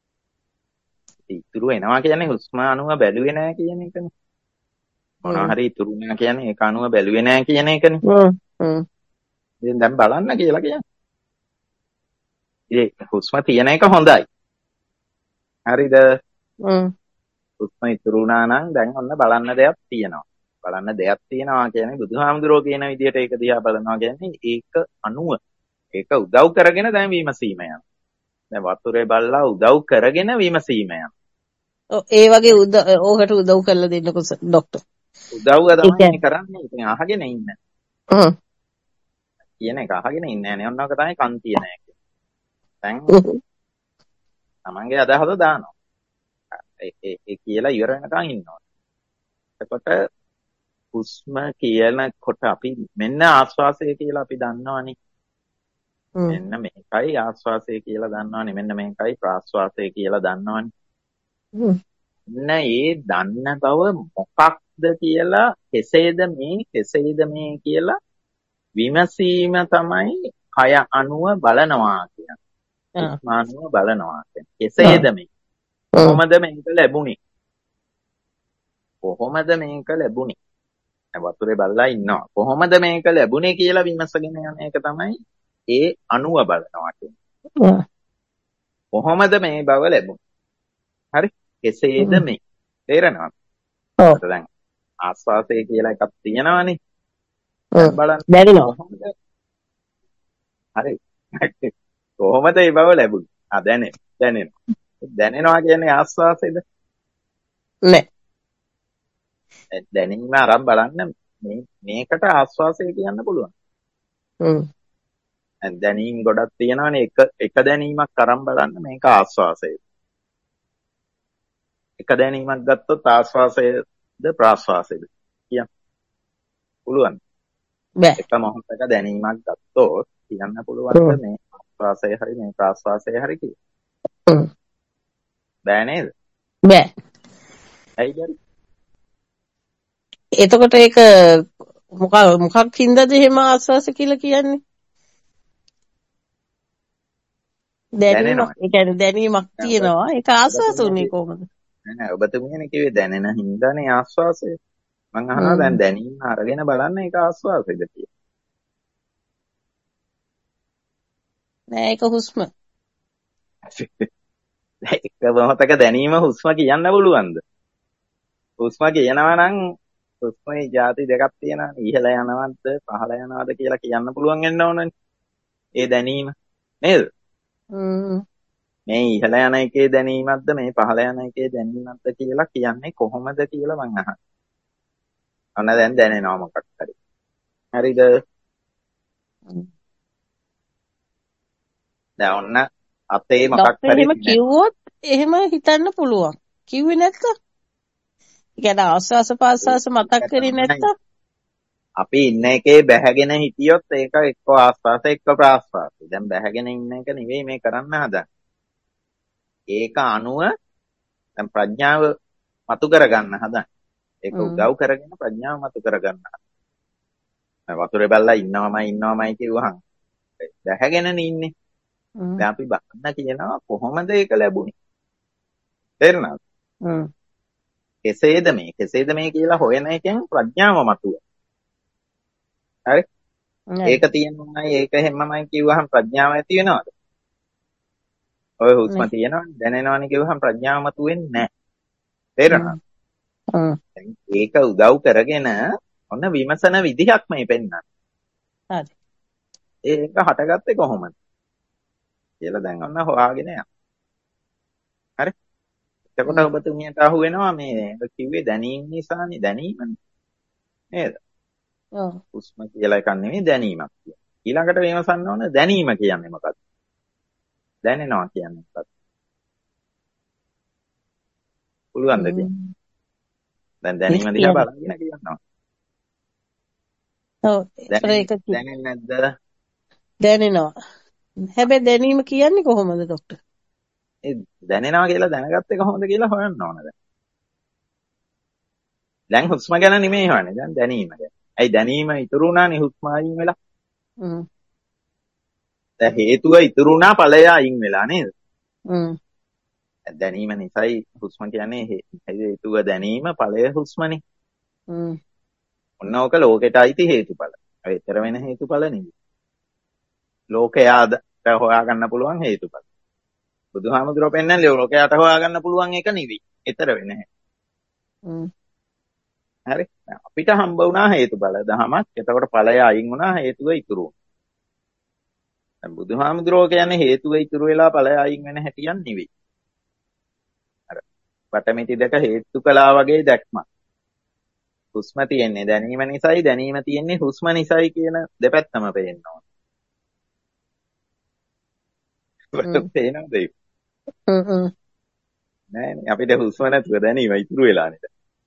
ඉතුරු වෙනවා කියන්නේ හුස්ම අණුව බැලුවේ නෑ කියන එකනේ. මොනවා හරි ඉතුරු වෙනවා කියන්නේ ඒක අණුව බැලුවේ නෑ කියන එකනේ. හ්ම්. හ්ම්. ඉතින් දැන් බලන්න කියලා කියන්නේ. ඉතින් හුස්ම තියෙන එක හොඳයි. හරිද? හ්ම්. හුස්ම ඉතුරු වුණා නම් දැන් ඔන්න බලන්න දෙයක් තියෙනවා. බලන්න දෙයක් තියෙනවා කියන්නේ බුදුහාමුදුරුවෝ කියන විදිහට ඒක දිහා බලනවා කියන්නේ ඒක අණුව. ඒක උදව් කරගෙන දැන් විමසීම යනවා. දැන් වතුරේ බල්ලා උදව් කරගෙන විමසීම යනවා. ඔව් ඒ වගේ උද ඕකට උදව් කරලා දෙන්නකෝ ડોක්ටර්. උදව්ව තමයි කරන්නේ. ඉතින් අහගෙන ඉන්න. හ්ම්. කියන එක අහගෙන ඉන්නේ නැහැ. ඔන්නෝක තමයි කන්තිය නැහැ කියන්නේ. දැන් තමන්ගේ අදහස දානවා. ඒ ඒ කියලා ඉවර වෙනකන් ඉන්නවා. එතකොට හුස්ම කියනකොට අපි මෙන්න ආස්වාසය කියලා අපි දන්නවනේ. මෙන්න මේකයි ආස්වාසය කියලා දන්නවනේ. මෙන්න මේකයි ප්‍රාස්වාසය කියලා දන්නවනේ. මෙන්න ඒ දන්න බව මොකක්ද කියලා කෙසේද මේ කෙසේද මේ කියලා විමසීම තමයි කය අණුව බලනවා කියන්නේ. හුස්ම අණුව බලනවා කියන්නේ. කෙසේද මේ? කොහොමද මේක ලැබුණේ? කොහොමද මේක ලැබුණේ? වතුරේ බල්ලා ඉන්නවා. කොහොමද මේක ලැබුණේ කියලා විමසගෙන යන එක තමයි ඒ අණුව බලනවා කියන්නේ. කොහොමද මේ බව ලැබුණේ? හරි? කෙසේද මේ? තේරෙනවද? ඔව්. දැන් ආස්වාසය කියලා එකක් තියෙනවනේ. බලන්න. දැනෙනවා. හරි. කොහොමද මේ බව ලැබුණේ? ආ දැනෙන. දැනෙනවා. දැනෙනවා කියන්නේ ආස්වාසයද? නෑ. දැනීම අරන් බලන්න මේ මේකට ආස්වාසය කියන්න පුළුවන්. හ්ම්. දැනීම් ගොඩක් තියෙනවානේ එක එක දැනීමක් අරන් බලන්න මේක ආස්වාසයද? එක දැනීමක් ගත්තොත් ආස්වාසයද ප්‍රාස්වාසයද කියන්න පුළුවන්. බෑ. එක මොහොතක දැනීමක් ගත්තොත් කියන්න පුළුවන් මේ ආස්වාසය හරි මේ ප්‍රාස්වාසය හරි කියලා. හ්ම්. බෑ නේද? බෑ. ඇයි බැරි? එතකොට ඒක මොකක් මොකක් හින්දාද එහෙම ආස්වාස කියලා කියන්නේ? දැනෙනවා. ඒ කියන්නේ දැනීමක් තියෙනවා. ඒක ආස්වාස උනේ කොහොමද? නෑ ඔබතුමියනේ කිව්වේ දැනෙන හින්දානේ ආස්වාසය. මං අහනවා දැන් දැනීම අරගෙන බලන්න ඒක ආස්වාසයද කියලා. නෑ ඒක හුස්ම. එක මොහොතක දැනීම හුස්ම කියන්න පුළුවන්ද? හුස්ම කියනවා නම් හුස්මේ ಜಾති දෙකක් තියෙනවා. ඉහළ යනවද පහළ යනවද කියලා කියන්න පුළුවන් වෙන්න ඕනනේ. ඒ දැනීම නේද? හ්ම්. මේ ඉහළ යන එකේ දැනීමක්ද මේ පහළ යන එකේ දැනීමක්ද කියලා කියන්නේ කොහොමද කියලා මං අහනවා. අන්න දැන් දැනෙනවා මොකක් හරි. හරිද? දැන් ඔන්න අපේ මොකක් හරි එහෙම කිව්වොත් එහෙම හිතන්න පුළුවන්. කිව්වේ නැත්තම්? ඒ කියන්නේ ආස්වාස පාස්වාස මතක් කරේ නැත්තම්? අපි ඉන්න එකේ බැහැගෙන හිටියොත් ඒක එක්ක ආස්වාස එක්ක ප්‍රාස්වාස. දැන් බැහැගෙන ඉන්න එක නෙවෙයි මේ කරන්න හදන්නේ. ඒක අනුව දැන් ප්‍රඥාව මතු කරගන්න හදන්නේ. ඒක උදව් කරගෙන ප්‍රඥාව මතු කරගන්න. වතුරේ බල්ලා ඉන්නවමයි ඉන්නවමයි කිව්වහම බැහැගෙනනේ ඉන්නේ. දැන් අපි බලන්න කියනවා කොහොමද ඒක ලැබුණේ? තේරුණාද? හ්ම්. කෙසේද මේ? කෙසේද මේ කියලා හොයන එකෙන් ප්‍රඥාව මතුව. හරි? හරි. ඒක තියෙනවයි ඒක හැමමයි කිව්වහම ප්‍රඥාව ඇති වෙනවද? ඔය හුස්ම නේ. තියෙනවනේ දැනෙනවනේ කිව්වහම ප්‍රඥාව මතුවෙන්නේ නැහැ. තේරෙනවද? හ්ම්. දැන් ඒක උදව් කරගෙන ඔන්න විමසන විදිහක් මේ පෙන්නන්නේ. හරි. ඒක හටගත්තේ කොහොමද කියලා දැන් ඔන්න හොයාගෙන යන්න. හරි? එතකොට හ්ම්. ඔබතුමියට අහු වෙනවා මේ කිව්වේ දැනීම නිසානේ දැනීමනේ. නේද? ඔව්. හුස්ම කියලා එකක් නෙමෙයි දැනීමක් කියන්නේ. ඊළඟට විමසන්න ඕන දැනීම කියන්නේ මොකක්ද? දැනෙනවා කියන්නේ මොකක්ද? පුළුවන්ද කියන්නේ? හ්ම්. දැන් ඒක දැනීම දිහා කියන්නේ. බලගෙන කියනවා. ඔව්. ඒතර දැනෙන්නේ ඒක කි- දැනෙන්නේ නැද්ද? දැනෙනවා. හැබැයි දැනීම කියන්නේ කොහොමද ડોක්ටර්? ඒ දැනෙනවා කියලා දැනගත්තේ කොහොමද කියලා හොයන්න ඕන දැන්. දැන් හුස්ම ගැන නෙමෙයි හොයන්නේ. දැන් දැනීම ගැන. ඇයි දැනීම ඉතුරු වුණානේ හුස්ම අයින් වෙලා. හ්ම්. දැන් හේතුව ඉතුරු වුණා ඵලය අයින් වෙලා නේද? හ්ම්. දැනීම නිසායි හුස්ම කියන්නේ හේ- හේතුව දැනීම ඵලය හුස්මනේ. හ්ම්. ඔන්න ඕක ලෝකෙට අයිති හේතුඵල. ඒ ඊතර වෙන හේතුඵල නෙමෙයි. ලෝකයාද හොයාගන්න පුළුවන් හේතුඵල. බුදුහාමුදුරුවෝ පෙන්නන්නේ ලෝකයට හොයාගන්න පුළුවන් එක නෙවෙයි. ඊතර වෙන හැටි. හ්ම්. හරි? අපිට හම්බ වුණා හේතුඵල දහමක්. එතකොට ඵලය අයින් වුණා හේතුව ඉතුරු වුණා. දැන් බුදුහාමුදුරුවෝ කියන්නේ හේතුව ඉතුරු වෙලා ඵලය අයින් වෙන හැටියක් නෙවෙයි. අර වටමිටි දෙක හේතු කළා වගේ දැක්මක්. හුස්ම තියෙන්නේ දැනීම නිසායි දැනීම තියෙන්නේ හුස්ම නිසායි කියන දෙපැත්තම පේන්න ඕන. හ්ම්. පේනවද ඒක? හ්ම්. හ්ම්. නෑනේ අපිට හුස්ම නැතුව දැනීම ඉතුරු වෙලා නේද?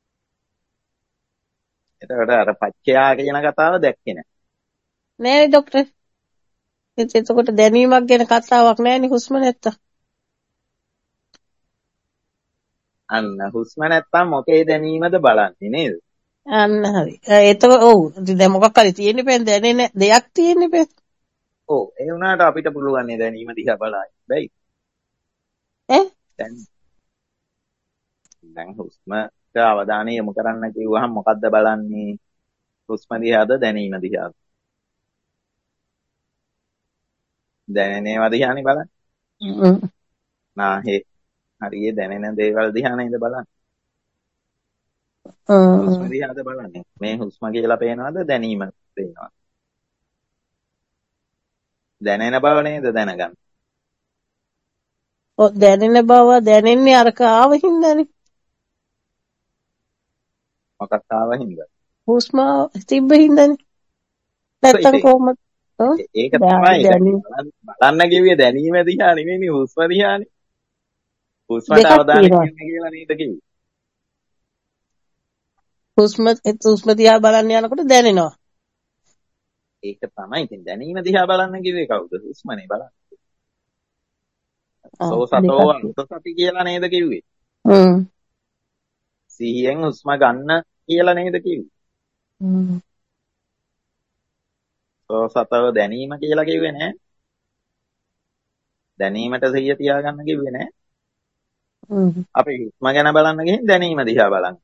එතකොට අර පච්චයා කියන කතාව දැක්කේ නෑ. නෑනේ ડોක්ටර්. ඒත් එතකොට දැනීමක් ගැන කතාවක් නෑනේ හුස්ම නැත්තම්. අන්න හුස්ම නැත්තම් මොකේ දැනීමද බලන්නේ නේද? අන්න හරි. එතකොට ඔව්. ඉතින් දැන් මොකක් හරි තියෙන්න බෑ දැනෙන දෙයක් තියෙන්න බෑ. ඔව් ඒ වුණාට අපිට පුළුවන් නේ දැනීම දිහා බලන්න. බැයි. ඈ? දැන් දැන් හුස්මට අවධානය යොමු කරන්න කිව්වහම මොකද්ද බලන්නේ? හුස්ම දිහාද දැනීම දිහාද? දැනෙනේවා දිහානේ බලන්නේ. හ්ම්. නාහේ හරියේ දැනෙන දේවල් දිහා නේද බලන්නේ. හුස්ම හ්ම්. දිහාද බලන්නේ. මේ හුස්ම කියලා පේනවද දැනීම පේනවද? දැනෙන බව නේද දැනගන්න. ඔව් දැනෙන බව දැනෙන්නේ අරක ආව හින්දානේ. මොකක් ආවින්ද? හුස්ම තිබ්බ හින්දානේ. නැත්තම් කොහොමද? ඔව්. ඒක තමයි දැනීම දැන් බලන්න කිව්වේ දැනීම දිහා නෙමෙයි හුස්ම දිහානේ. හුස්මට දෙකක් අවධානය තියෙනවා. යොමු කියලා නේද කිව්වේ? හුස්ම හුස්ම දිහා බලන්න යනකොට දැනෙනවා. ඒක තමයි. ඉතින් දැනීම දිහා බලන්න කිව්වේ කවුද? හුස්මනේ බලන්න. ආ සෝ දෙකක් සතෝ තියෙනවා. අන්ත සති කියලා නේද කිව්වේ? හ්ම්. සිහියෙන් හුස්ම ගන්න කියලා නේද කිව්වේ? හ්ම්. සෝ සතව දැනීම කියලා කිව්වේ නෑ. දැනීමට සිහිය තියාගන්න කිව්වේ නෑ. හ්ම්. අපි හුස්ම ගැන බලන්න ගිහින් දැනීම දිහා බලන්න.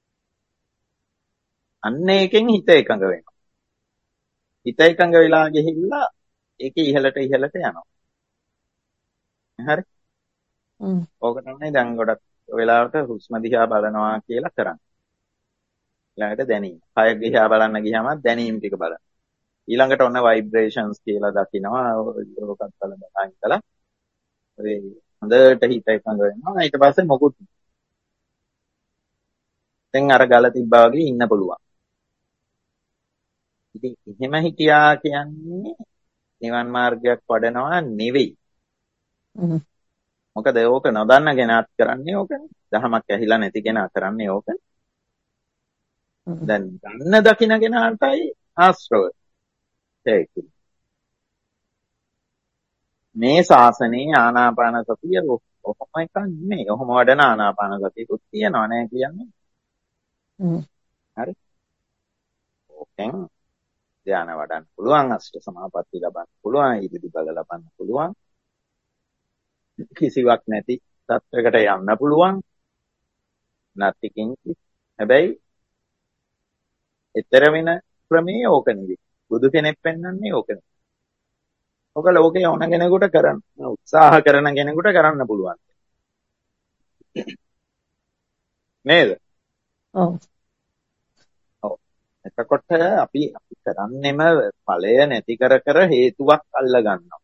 අන්න ඒකෙන් හිත එකඟ වෙනවා. හිත එකඟ වෙලා ගිහිල්ලා ඒක ඉහළට ඉහළට යනවා. හරි? හ්ම්. ඕක තමයි දැන් ගොඩක් වෙලාවට හුස්ම දිහා බලනවා කියලා කරන්නේ. ඊළඟට දැනීම. කය දිහා බලන්න ගියාම දැනීම ටික බලන්න. ඊළඟට ඔන්න ভাইබ්‍රේෂන්ස් කියලා දකිනවා. ඕකත් බලලා ඉඳලා ඒ හොඳට හිත එකඟ වෙනවා. ඊට පස්සේ මොකුත් දැන් අර ගල තිබ්බා වගේ ඉන්න පුළුවන්. ඉතින් එහෙම හිටියා කියන්නේ නිවන් මාර්ගයක් වඩනවා නෙවෙයි. හ්ම්. මොකද ඕක නොදන්න කෙනාත් කරන්නේ ඕකනේ. දහමක් ඇහිලා නැති කෙනා කරන්නේ ඕකනේ. හ්ම්. දැන් දන්න දකින්න කෙනාටයි ආශ්‍රව. ඒක. මේ ශාසනයේ ආනාපාන සතිය ඔහොම එකක් නෙමෙයි. ඔහොම වඩන ආනාපාන සතියකුත් තියෙනවා නෑ කියන්නේ. හ්ම්. හරි. ඕකෙන් ධානය වඩන්න පුළුවන්, අෂ්ට සමාපatti ලබන්න පුළුවන්, ඉදිරි බල ලබන්න පුළුවන්. කිසිවක් නැති තත්වයකට යන්න පුළුවන්. නැතිකින් හැබැයි ඊතර වෙන ක්‍රමයේ ඕක නෙවෙයි. බුදු කෙනෙක් පෙන්වන්නේ ඕක. ඕක ලෝකේ ඕන කෙනෙකුට කරන්න උත්සාහ කරන කෙනෙකුට කරන්න පුළුවන්. නේද? ඔව්. ඔව්. එතකොට අපි අපි කරන්නේම ඵලය නැති කර කර හේතුවක් අල්ල ගන්නවා.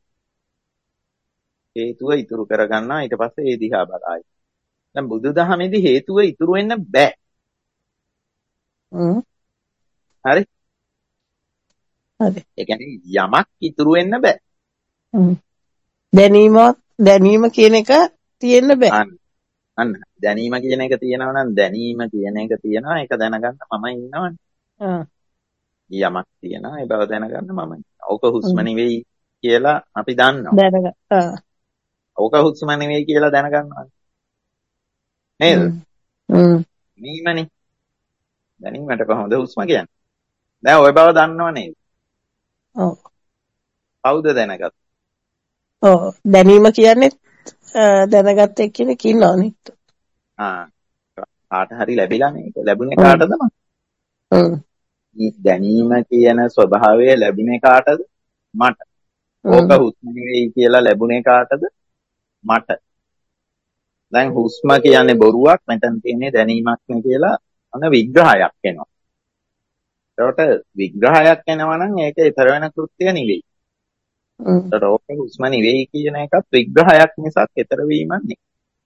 හේතුව ඉතුරු කර ගන්නවා ඊට පස්සේ ඒ දිහා බලයි. දැන් බුදුදහමේදී හේතුව ඉතුරු වෙන්න බෑ. හ්ම්. හරි? හරි. ඒ කියන්නේ යමක් ඉතුරු වෙන්න බෑ. හ්ම්. දැනීම දැනීම කියන එක තියෙන්න බෑ. අන්න අන්න දැනීම කියන එක තියෙනවා නම් දැනීම කියන එක තියෙනවා ඒක දැනගන්න මම ඉන්නවනේ. ආ. යමක් තියෙනවා ඒ බව දැනගන්න මම ඉන්නවා. ඕක හුස්ම නෙවෙයි කියලා අපි දන්නවා. දැනගන්න. ආ. ඕක හුස්ම නෙවෙයි කියලා දැනගන්නවා. නේද? හ්ම්. දැනීමනේ. දැනීමට කොහොමද හුස්ම කියන්නේ? දැන් ওই බව දන්නව නේද? ඔව්. කවුද දැනගත්තේ? ඔව්. දැනීම කියන්නේ දැනගත්ත එක්කෙනෙක් ඉන්නවනේ. ආ කාට හරි ලැබිලා නේද? ලැබුණේ කාටද මම? හ්ම්. දැනීම කියන ස්වභාවය ලැබුණේ කාටද? මට. ඕක හුස්ම නෙවෙයි කියලා ලැබුණේ කාටද? මට. දැන් හුස්ම කියන්නේ බොරුවක් මෙතන තියෙන්නේ දැනීමක් නේ කියලා අන විග්‍රහයක් එනවා. ඒකට විග්‍රහයක් එනවා නම් ඒක ඊතර වෙන කෘත්‍ය නෙවෙයි. හ්ම්. ඒකට ඕක හුස්ම නෙවෙයි කියන එකත් විග්‍රහයක් මිසක් ඊතර වීමක් නෙවෙයි.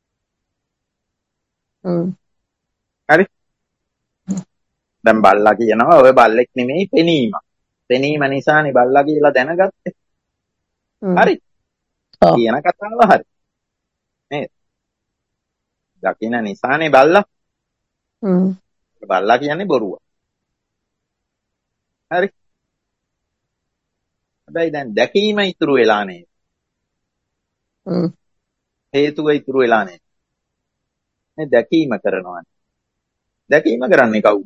හ්ම්. හරි? දැන් බල්ලා කියනවා ඔය බල්ලෙක් නෙමෙයි පෙනීම. පෙනීම නිසානේ බල්ලා කියලා දැනගත්තේ. හරි? ඔව්. කියන කතාව හරි. නේද? දකින්න නිසානේ බල්ලා. හ්ම්. බල්ලා කියන්නේ බොරුව. හරි? හැබැයි දැන් දැකීම ඉතුරු වෙලා නේද? හ්ම්. හේතුව ඉතුරු වෙලා නේද? මේ දැකීම කරනවා. දැකීම කරන්නේ කවුද?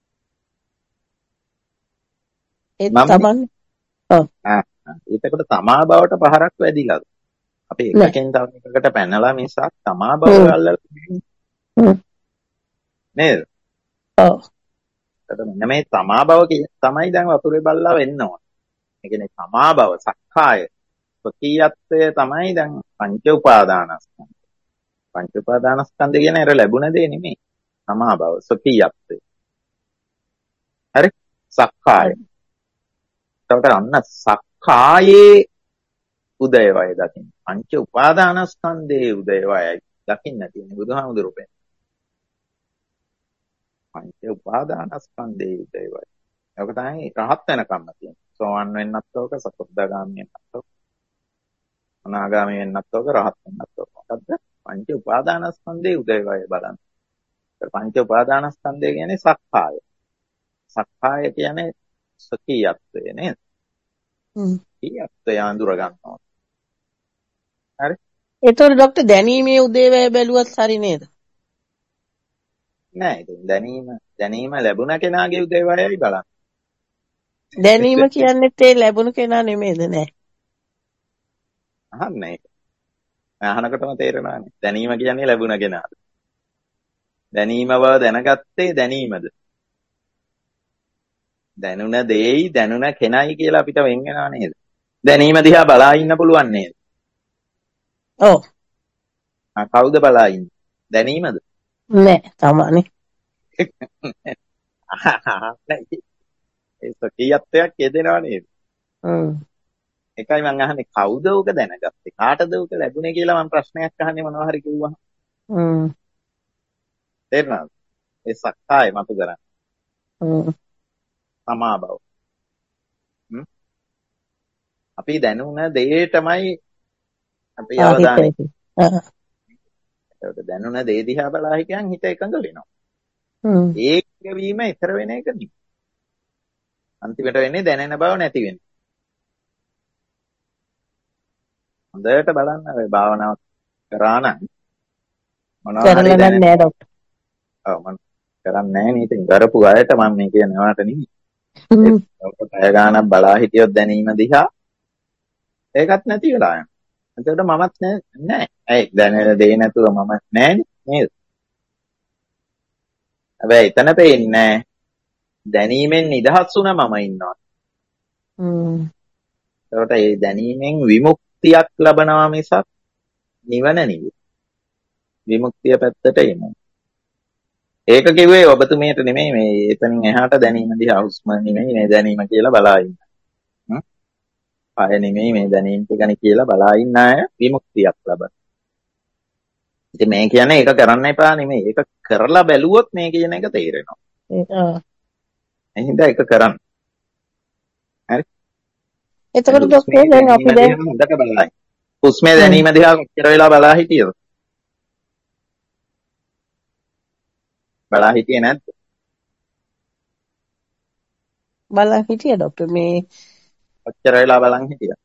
ඒ මම තමයි. ඔව්. ආ ඒකට තමා බවට පහරක් වැදිලාද? අපි නෑ. එකකින් තව එකකට පැනලා මිසක් තමා බව අල්ලලා හ්ම්. නේද? ඔව්. එතකොට මෙන්න මේ තමා බව කිය- තමයි දැන් වතුරේ බල්ලා වෙන්න ඕන. ඒ කියන්නේ තමා බව සක්කාය ස්වකීයත්වය තමයි දැන් පංච උපාදානස්කන්ධ. පංච උපාදානස්කන්ධ කියන්නේ අර ලැබුණ දේ නෙමෙයි. තමා බව ස්වකීයත්වය. හරි? සක්කාය. එතකොට අන්න සක්කායේ උදේවය දකින්න. පංච උපාදානස්කන්ධයේ උදේවයයි දකින්න තියෙන්නේ බුදුහාමුදුරුවෝ. පංච උපාදානස්කන්ධයේ උදේවය. ඒක තමයි රහත් වෙනකම්ම තියෙන්නේ. සෝවන් වෙන්නත් ඕක, සතරදාගාමී වෙන්නත් ඕක, අනාගාමී වෙන්නත් ඕක, රහත් වෙන්නත් ඕක. මොකද්ද? පංච උපාදානස්කන්ධයේ උදේවය බලන්න. පංච උපාදානස්කන්ධය කියන්නේ සක්කාය. සක්කාය කියන්නේ සකීයත්වය නේද? හ්ම්. සකීයත්වය අඳුර ගන්නවා. හරි? ඒතකොට ડોක්ටර් දැනීමේ උදේවැය බැලුවත් හරි නේද? නෑ ඉතින් දැනීම දැනීම ලැබුණ කෙනාගේ උදේවයයි බලන්න. දැනීම කියන්නේත් ඒ ලැබුණු කෙනා නෙමෙයිද නෑ. අහන්නේ ඒක. අහනකොටම තේරෙනවානේ. දැනීම කියන්නේ ලැබුණ කෙනාද? දැනීම බව දැනගත්තේ දැනීමද? දැනුණ දෙයි දැනුණ කෙනයි කියලා අපිට වෙන් වෙනවා නේද? දැනීම දිහා බලා ඉන්න පුළුවන් නේද? ඔව්. ආ කවුද බලා ඉන්නේ? දැනීමද? නෑ තමනේ. ඒ සකීයත්වයක් යෙදෙනවා නේද? හ්ම්. එකයි මම අහන්නේ කවුද උක දැනගත්තේ? කාටද උක ලැබුණේ කියලා මම ප්‍රශ්නයක් අහන්නේ මොනවා හරි කිව්වහම. හ්ම්. තේරුණාද? ඒ සක්කාය මතු කරන්නේ. හ්ම්. තමා බව. හ්ම්. අපි දැනුණ දෙයටමයි අපි අවධානය. ආ. ඒකට දැනුණ දේ දිහා බලා හිටියන් හිත එකඟ වෙනවා. හ්ම්. ඒක වීම ඊතර වෙන එක නෙමෙයි. අන්තිමට වෙන්නේ දැනෙන බව නැති වෙන. හොඳට බලන්න ඔය භාවනාව කරා නම් මොනවා හරි කරලා දැනෙන. නෑ ડોක්ටර්. ඔව් මම කරන්නේ නැහැ නේ. ඉතින් කරපු අයට මම මේ කියන්නේ වාට නෙමෙයි. හ්ම්. ඔක පැය ගානක් බලා හිටියොත් දැනීම දිහා ඒකත් නැති වෙලා යනවා. එතකොට මමත් නෑ. ඇයි දැනෙන දේ නැතුව මම නෑනේ නේද? හැබැයි එතන පේන්නේ දැනීමෙන් නිදහස් වුණ මම ඉන්නවා. හ්ම්. ඒකට ඒ දැනීමෙන් විමුක්තියක් ලබනවා මිසක් නිවන නෙවෙයි. විමුක්තිය පැත්තට එනවා. ඒක කිව්වේ ඔබතුමියට නෙමෙයි මේ එතනින් එහාට දැනීම දිහා හුස්ම නෙමෙයි මේ දැනීම කියලා බලා ඉන්න. හ්ම්. ආය නෙමෙයි මේ දැනීම ටිකනේ කියලා බලා ඉන්න අය විමුක්තියක් ලබන. ඉතින් මේ කියන්නේ ඒක කරන්න එපා නෙමෙයි. ඒක කරලා බැලුවොත් මේ කියන එක තේරෙනවා. ඒක ආ. එහෙනම් ඒක කරන්න. හරි. එතකොට හුස්මේ ડોක්ටර් දැන් අපි දැනීම දැන් දිහා හොඳට බලන්න. හුස්මේ හ්ම්. දැනීම දිහා කොච්චර වෙලා බලා හිටියද? බලා හිටියේ නැද්ද? බලන් හිටියා ડોක්ටර් මේ කොච්චර වෙලා බලන් හිටියද?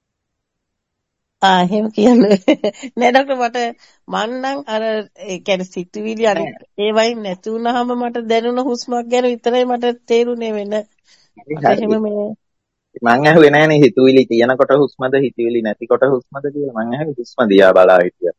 ආ එහෙම කියන්නේ නෑ ડોක්ටර් මට මං නම් අර ඒ කියන්නේ සිතුවිලි අනිත් ඒවයින් නැති වුනහම මට දැනුණ හුස්මක් ගැන විතරයි මට තේරුනේ වෙන හරි මට එහෙම හරි. මේ මං ඇහුවේ නෑනේ හිතුවිලි තියෙනකොට හුස්මද හිතුවිලි නැතිකොට හුස්මද කියලා. මං ඇහුවේ හුස්ම දිහා බලා හිටියා.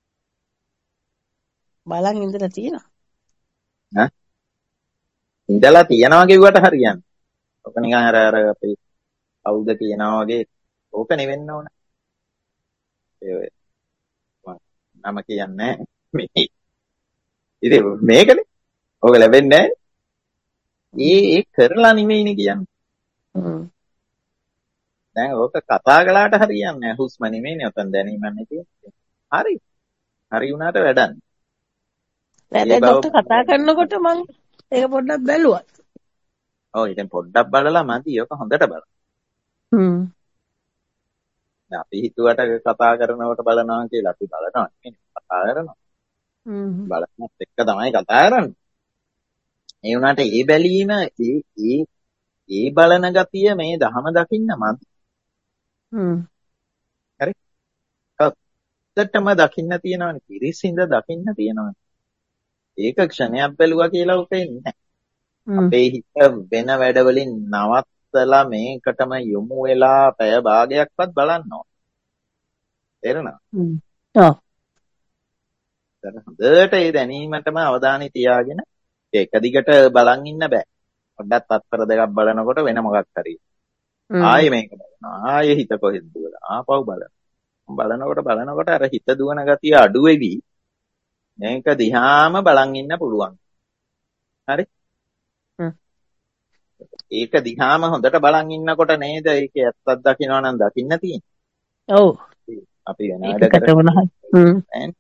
බලන් ඉඳලා තියෙනවා. ඈ ඉඳලා තියනවා කිව්වට හරියන්නේ. ඔක නිකන් අර අර අපේ කවුද කියනවා වගේ ඕක නෙවෙන්න ඕන. ඒ මම නම කියන්නේ මේ. ඉතින් මේකනේ. ඕක ලැබෙන්නේ නෑ. ඒ ඒ කරලා නෙමෙයිනේ කියන්නේ. හ්ම්. දැන් ඕක කතා කළාට හරියන්නේ නෑ. හුස්ම නෙමෙයිනේ ඔතන දැනීමක් නෙතියි. හරි. හරි වුණාට වැඩක් නෑ ඒ දැන් බව ડોක්ටර් කතා කරනකොට මං ඒක පොඩ්ඩක් බැලුවා. ඔව් ඉතින් පොඩ්ඩක් බලලා මදි. ඔක හොඳට බලන්න. හ්ම්. දැන් අපි හිතුවට කතා කරනකොට බලනවා කියලා අපි බලනවා නෙමෙයි කතා කරනවා. හ්ම්. බලනත් එක්ක තමයි කතා කරන්නේ. ඒ වුණාට ඒ බැලීම ඒ ඒ ඒ බලන ගතිය මේ දහම දකින්න මදි. හ්ම්. හරි. ඇත්තටම දකින්න තියෙනවනේ. පිරිසිඳ දකින්න තියෙනවනේ. ඒක ක්ෂණයක් බැලුවා කියලා උක එන්නේ නැහැ. හ්ම්. අපේ හිත වෙන වැඩවලින් නවත්තලා මේකටම යොමු වෙලා පැය භාගයක්වත් බලන්න ඕන. තේරෙනවද? හ්ම්. ඔව්. දැන් හොඳට ඒ දැනීමටම අවධානය තියාගෙන ඒක දිගට බලන් ඉන්න බෑ. පොඩ්ඩක් තත්පර දෙකක් බලනකොට වෙන මොකක් හරි. හ්ම්. ආයෙ මේක බලනවා. ආයෙ හිත කොහෙද දුවලා. ආපහු බලනවා. බලනකොට බලනකොට අර හිත දුවන ගතිය අඩු වෙවි. මේක දිහාම බලන් ඉන්න පුළුවන්. හරි? හ්ම්. ඒක දිහාම හොඳට බලන් ඉන්නකොට නේද ඒකේ ඇත්තක් දකින්න නම් දකින්න තියෙන්නේ. ඔව්. අපි වෙන වැඩ ඒකට වුණා. හ්ම්. කරන්නේ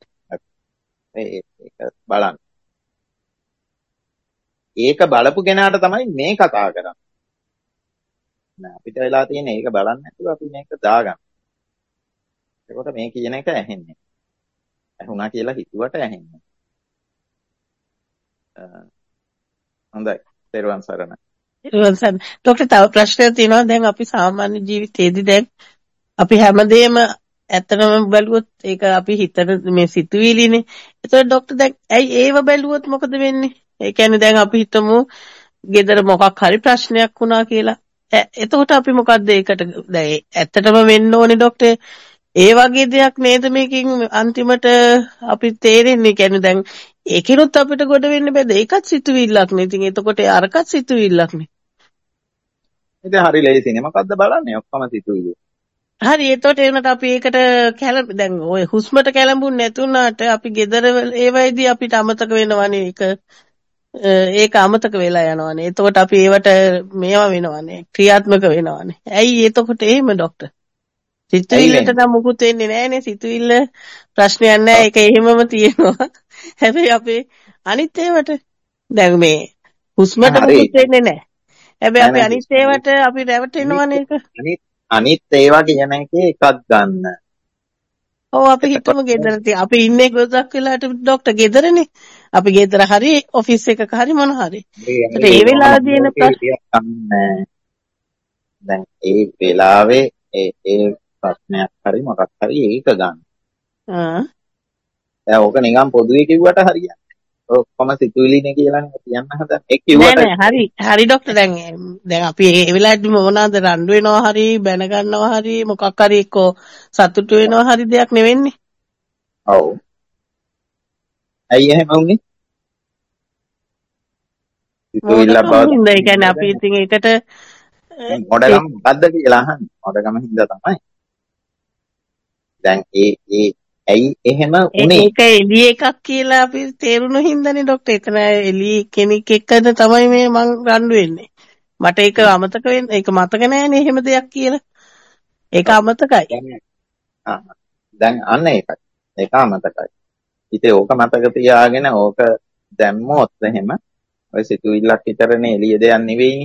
ඒක බලන්න. ඒක බලපු කෙනාට තමයි මේ කතා කරන්නේ. නෑ අපිට වෙලා තියෙන්නේ ඒක බලන්නේ නැතුව අපි මේක දාගන්න. ඒකට මේ කියන එක ඇහෙන්නේ. ඇහුණා කියලා හිතුවට ඇහෙන්නේ. හොඳයි. තෙරුවන් සරණයි. ඉතින් ડોක්ටර් තව ප්‍රශ්නයක් තියෙනවා. දැන් අපි සාමාන්‍ය ජීවිතේදී දැන් අපි හැමදේම ඇත්තටම බැලුවොත් ඒක අපි හිතන මේ සිතුවිලිනේ. ඒතකොට ડોක්ටර් දැන් ඇයි ඒව බැලුවොත් මොකද වෙන්නේ? ඒ කියන්නේ දැන් අපි හිතමු ගෙදර මොකක් හරි ප්‍රශ්නයක් වුණා කියලා. එතකොට අපි මොකද්ද ඒකට දැන් ඇත්තටම වෙන්න ඕනේ ડોක්ටර්? ඒ වගේ දෙයක් නේද මේකෙන් අන්තිමට අපි තේරෙන්නේ. කියන්නේ දැන් ඒකිනුත් අපිට ගොඩ වෙන්න බෑද? ඒකත් සිතුවිල්ලක් නේ. ඉතින් එතකොට අරකත් සිතුවිල්ලක් නේ. ඉතින් හරි ලේසිනේ. මොකද්ද බලන්නේ? ඔක්කොම සිතුවිලි. හරි එතකොට එනට අපි ඒකට කැල දැන් ඔය හුස්මට කැළඹුන්නේ නැතුණාට අපි ගෙදර ඒවයිදී අපිට අමතක වෙනවනේ ඒක ඒක අමතක වෙලා යනවනේ. එතකොට අපි ඒවට මේවා වෙනවනේ ක්‍රියාත්මක වෙනවනේ. ඇයි එතකොට එහෙම ડોක්ටර්? සිතුවිල්ලට නම් මුකුත් වෙන්නේ නැහනේ. සිතුවිල්ල ප්‍රශ්නයක් නැහැ. ඒක එහෙමම තියෙනවා. හැබැයි අපේ අනිත් ඒවට දැන් මේ හුස්මට මුකුත් වෙන්නේ නැහැ. හැබැයි අපි අනිත් ඒවට අපි රැවටෙනවනේ ඒක. අනිත් අනිත් ඒවා කියන එකේ එකක් ගන්න. ඔව් අපි හිතමු ගෙදර තිය. අපි ඉන්නේ ගොඩක් වෙලාවට ડોක්ටර් ගෙදරනේ. අපි ගෙදර හරි ඔෆිස් එකක හරි මොන හරි. ඒත් ඒ වෙලාවදී එන ප්‍රශ්න දැන් ඒ වෙලාවේ ඒ ඒ ප්‍රශ්නයක් හරි මොකක් හරි ඒක ගන්න. ආ. දැන් ඕක නිකන් පොදුවේ කිව්වට හරියන්නේ. ඔක්කොම සිතුවිලිනේ කියලානේ කියන්න හදන්නේ. ඒ කිව්වට නෑ නෑ හරි හරි ડોක්ටර් දැන් දැන් අපි ඒ වෙලාවේදී මොනවාද රණ්ඩු වෙනවා හරි බැන ගන්නවා හරි මොකක් හරි එක්ක සතුටු වෙනවා හරි දෙයක් නෙවෙන්නේ. ඔව්. ඇයි එහෙම වුනේ? සිතුවිල්ල බව. ඒ කියන්නේ අපි ඉතින් ඒකට මොඩගම මොකද්ද කියලා අහන්නේ. මොඩගම හින්දා තමයි. දැන් ඒ ඒ ඇයි එහෙම උනේ? ඒක එළිය එකක් කියලා අපි තේරුණු හින්දානේ ડોක්ටර්. එතන එළිය කෙනෙක් එක්කද තමයි මේ මං රණ්ඩු වෙන්නේ. මට ඒක අමතක වෙන්නේ. ඒක මතක නෑනේ එහෙම දෙයක් කියලා. ඒක අමතකයි. දැන් අන්න ඒකයි. ඒක අමතකයි. ඉතින් ඕක මතක තියාගෙන ඕක දැම්මොත් එහෙම ඔය සිතුවිල්ලක් විතරනේ එළිය දෙයක් නෙවෙයි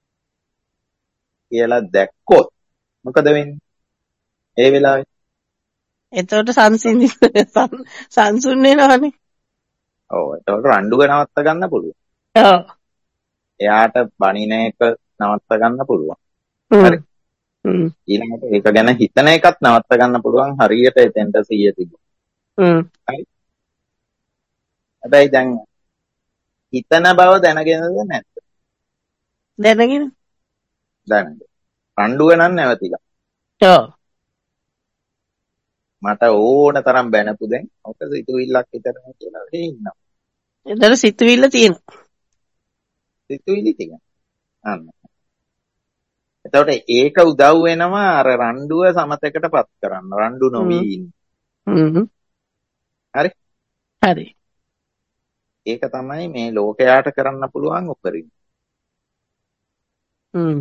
කියලා දැක්කොත් මොකද වෙන්නේ? ඒ වෙලාවේ එතකොට සංසිඳි සංසුන් වෙනවනේ. ඔව් එතකොට රණ්ඩුව නවත්ත ගන්න පුළුවන්. ඔව්. එයාට බණින එක නවත්ත ගන්න පුළුවන්. හරි. හ්ම්. ඊළඟට ඒක ගැන හිතන එකත් නවත්ත ගන්න පුළුවන් හරියට එතෙන්ට සිහිය තිබුණා. හ්ම්. හරි. හැබැයි දැන් හිතන බව දැනගෙනද නැද්ද? දැනගෙන. දැනගෙන. රණ්ඩුව නම් නැවතිලා. ඔව්. මට ඕන තරම් බැනපු දැන් ඔක සිතුවිල්ලක් විතරනේ කියලා ඒ ඉන්නවා. එතන සිතුවිල්ල තියෙනවා. සිතුවිලි තියෙනවා. අන්න. එතකොට ඒක උදව් වෙනවා අර රණ්ඩුව සමතකටපත් කරන්න. රණ්ඩු නොවි ඉන්න. හ්ම්. හරි. හරි. ඒක තමයි මේ ලෝකයාට කරන්න පුළුවන් උපරිම. හ්ම්.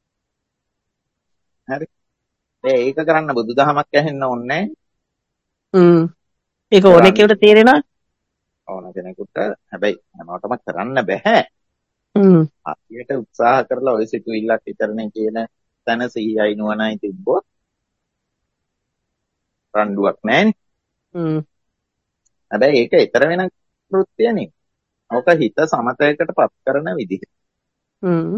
හරි. ඒ ඒක කරන්න බුදුදහමක් ඇහෙන්න ඕනේ. හ්ම්. ඒක ඕනේ කෙනෙකුට තේරෙනවා. ඕන කෙනෙකුට හැබැයි හැමෝටම කරන්න බෑ. හ්ම්. අපිට උත්සාහ කරලා ඔය සිතුවිල්ලක් විතරනේ කියන තන සිහියයි නුවණයි තිබ්බොත් රණ්ඩුවක් නැහැනේ. හ්ම්. හැබැයි ඒක ඊතර වෙන කෘත්‍ය නෙවෙයි. ඔක හිත සමතයකටපත් කරන විදිහ. හ්ම්.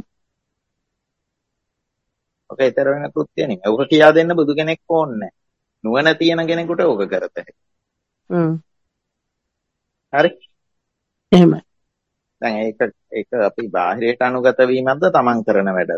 ඔක ඊතර වෙන කෘත්‍ය නෙවෙයි. ඔක කියා දෙන්න බුදු කෙනෙක් ඕනේ නැහැ. නුවණ තියෙන කෙනෙකුට ඕක කරත හැකියි. හ්ම්. හරි. එහෙමයි. දැන් ඒක ඒක අපි බාහිරයට අනුගත වීමක්ද තමන් කරන වැඩද?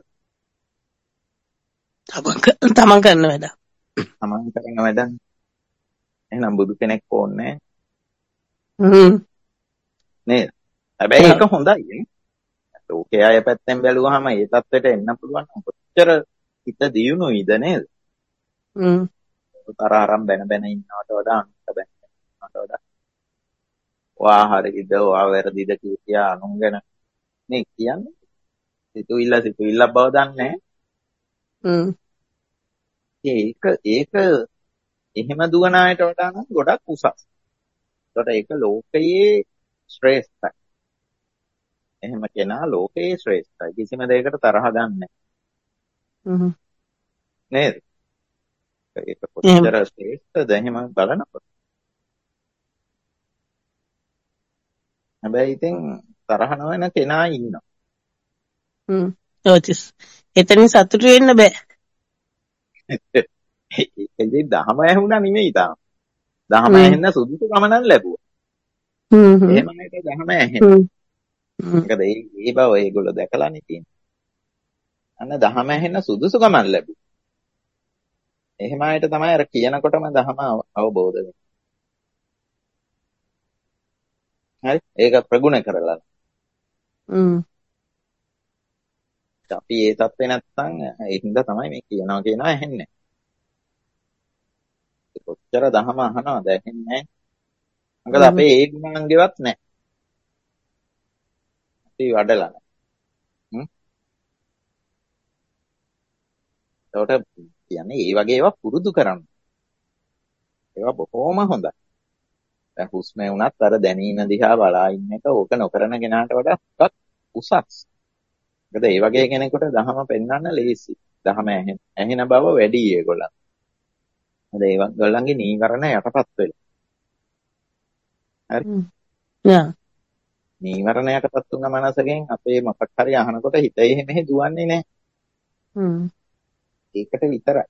තමන් තමන් කරන වැඩ. තමන් කරන වැඩ. එහෙනම් බුදු කෙනෙක් ඕනේ හ්ම්. නේද? හැබැයි ඒක හොඳයි නේ. ලෝකයේ අය පැත්තෙන් බැලුවාම ඒ තත්ත්වයට එන්න පුළුවන් කොච්චර හිත දියුණුයිද නේද? හ්ම්. තරහරම් බැන බැන ඉන්නවට වඩා අනුන්ට බැන ඉන්නවට වඩා වා හරිද වා වැරදිද කියලා අනුන් ගැන නේ කියන්නේ. සිතුවිල්ල සිතුවිල්ල බව දන්නේ. හ්ම්. ඒක ඒක එහෙම දුවන අයට වඩා නම් ගොඩක් උසස්. ඒකට ඒක ලෝකයේ ශ්‍රේෂ්ඨයි. එහෙම කෙනා ලෝකයේ ශ්‍රේෂ්ඨයි. කිසිම දෙයකට තරහ ගන්නෑ. හ්ම්. නේද? ඒක කොච්චර ශ්‍රේෂ්ඨද එහෙම බලනකොට. හැබැයි ඉතින් තරහ නොවන කෙනා ඉන්නවා. හ්ම්. ඔච්චස්. එතනින් සතුටු වෙන්න බෑ. ඒකෙදි දහම ඇහුණා නෙමෙයි තාම. දහම ඇහෙන්න සුදුසු ගමනක් ලැබුවා. හ්ම් හ්ම්. එහෙම නේද දහම ඇහෙන්න. හ්ම්. මොකද ඒ ඒ බව ඒගොල්ලෝ දැකලානේ තියෙන්නේ. අන්න දහම ඇහෙන්න සුදුසු ගමන් ලැබුවා. එහෙම අයට තමයි අර කියනකොටම දහම අවබෝධ වෙන්නේ. හරි? ඒක ප්‍රගුණ කරලා. හ්ම්. අපි ඒ තත්ත්වේ නැත්තම් ඒ හින්දා තමයි මේ කියනවා කියනවා ඇහෙන්නේ. කොච්චර දහම අහනවද ඇහෙන්නේ නැහැ. මොකද අපේ ඒ ගුණාංගෙවත් නැහැ. අපි වඩලා නැහැ. හ්ම්. ඒකට කියන්නේ ඒ වගේ ඒවා පුරුදු කරන්න. ඒවා බොහොම හොඳයි. දැන් හුස්මේ වුණත් අර දැනීම දිහා බලා ඉන්න එක ඕක නොකරන කෙනාට වඩා ටිකක් උසස්. මොකද ඒ වගේ කෙනෙකුට දහම පෙන්වන්න ලේසි. දහම ඇහෙන ඇහෙන බව වැඩි ඒගොල්ලන්. මොකද ඒගොල්ලන්ගේ නීවරණ යටපත් වෙලා. හරි. යා. නීවරණ යටපත් වුණ මනසකින් අපේ මොකක් හරි අහනකොට හිත එහෙම දුවන්නේ නැහැ. හ්ම්. ඒකට විතරයි.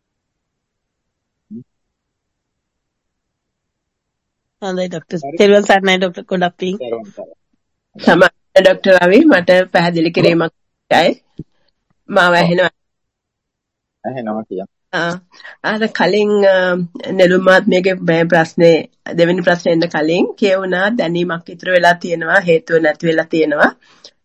හොඳයි ડોක්ටර්. තෙරුවන් සරණයි ડોක්ටර් ගොඩක් පිං. සමහර ડોක්ටර් රවි මට පැහැදිලි කිරීමක් ඇයි මාව ඇහෙනවා. ඇහෙනවා කියන්න. අර කලින් නෙළුම් මාත්මියගේ මේ ප්‍රශ්නේ දෙවෙනි ප්‍රශ්නේ එන්න කලින් කියවුණා දැනීමක් ඉතුරු වෙලා තියෙනවා හේතුව නැති වෙලා තියෙනවා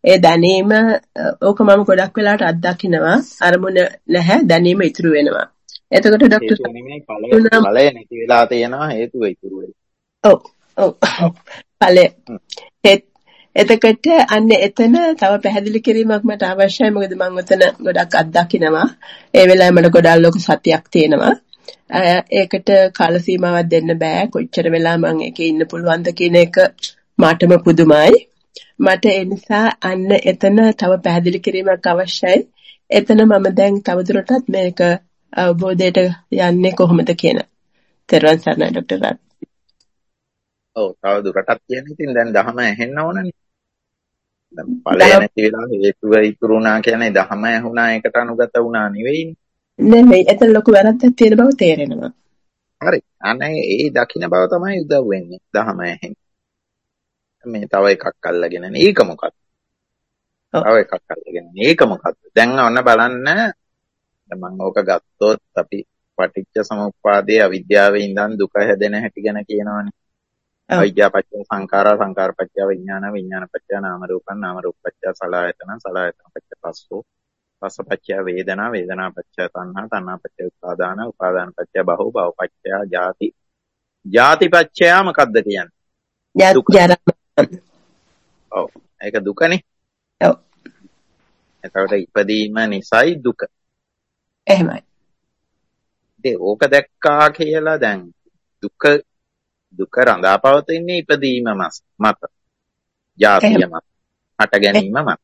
ඒ දැනීම ඕක මම ගොඩක් වෙලාවට අත්දකින්නවා. අරමුණ නැහැ දැනීම ඉතුරු වෙනවා. එතකොට ડોක්ටර් හේතුව නෙමෙයි ඵලය ඵලය නැති වෙලා තියෙනවා හේතුව ඉතුරු වෙයි. ඔව් ඔව් ඵලය එතකොට අන්න එතන තව පැහැදිලි කිරීමක් මට අවශ්‍යයි. මොකද මම උතන ගොඩක් අත්දකින්නවා. ඒ වෙලාවේ මට ගොඩක් ලොකු සතියක් තියෙනවා. ඒකට කාල සීමාවක් දෙන්න බෑ. කොච්චර වෙලා මම ඒකේ ඉන්න පුළුවන්ද කියන එක මටම පුදුමයි. මට ඒ නිසා අන්න එතන තව පැහැදිලි කිරීමක් අවශ්‍යයි. එතන මම දැන් තවදුරටත් මේක අවබෝධයට යන්නේ කොහොමද කියන. තෙරුවන් සරණයි ડોක්ටර් රාජ්. ඔව් තව දුරටත් කියන්නේ ඉතින් දැන් දහම ඇහෙන්න ඕනනේ. දැන් ඵලය නැති වෙලා හේතුව ඉතුරු වුණා කියන්නේ දහම ඇහුණා ඒකට අනුගත වුණා නෙවෙයිනේ. නෙමෙයි එතන ලොකු වැරද්දක් තියෙන බව තේරෙනවා. හරි. අනේ ඒ දකින්න බව තමයි උදව් වෙන්නේ. දහම ඇහෙන්න. මේ තව එකක් අල්ලගෙන නේ. ඒක මොකක්ද? තව එකක් අල්ලගෙන නේ. ඒක මොකක්ද? දැන් ඔන්න බලන්න මම ඕක ගත්තොත් අපි පටිච්ච සමුප්පාදයේ අවිද්‍යාවේ ඉඳන් දුක හැදෙන හැටි ගැන කියනවනේ. අවිද්‍යාව පත්‍ය සංඛාරා සංඛාර පත්‍ය විඥාන විඥාන පත්‍ය නාම රූපං නාම රූප පත්‍ය සලආයතන සලආයතන පත්‍ය පස්සෝ පස්ස පත්‍ය වේදනා වේදනා පත්‍ය තණ්හා තණ්හා පත්‍ය උපාදාන උපාදාන පත්‍ය භව භව පත්‍ය ජාති ජාති පත්‍ය මොකද්ද කියන්නේ? දුක. ඔව් ඒක දුකනේ. ඔව්. එතකොට ඉපදීම නිසායි දුක. එහෙමයි. ඒ ඕක දැක්කා කියලා දැන් දුක දුක රඳාපවතින්නේ ඉපදීම මත. ජාතිය මත. හට ගැනීම මත.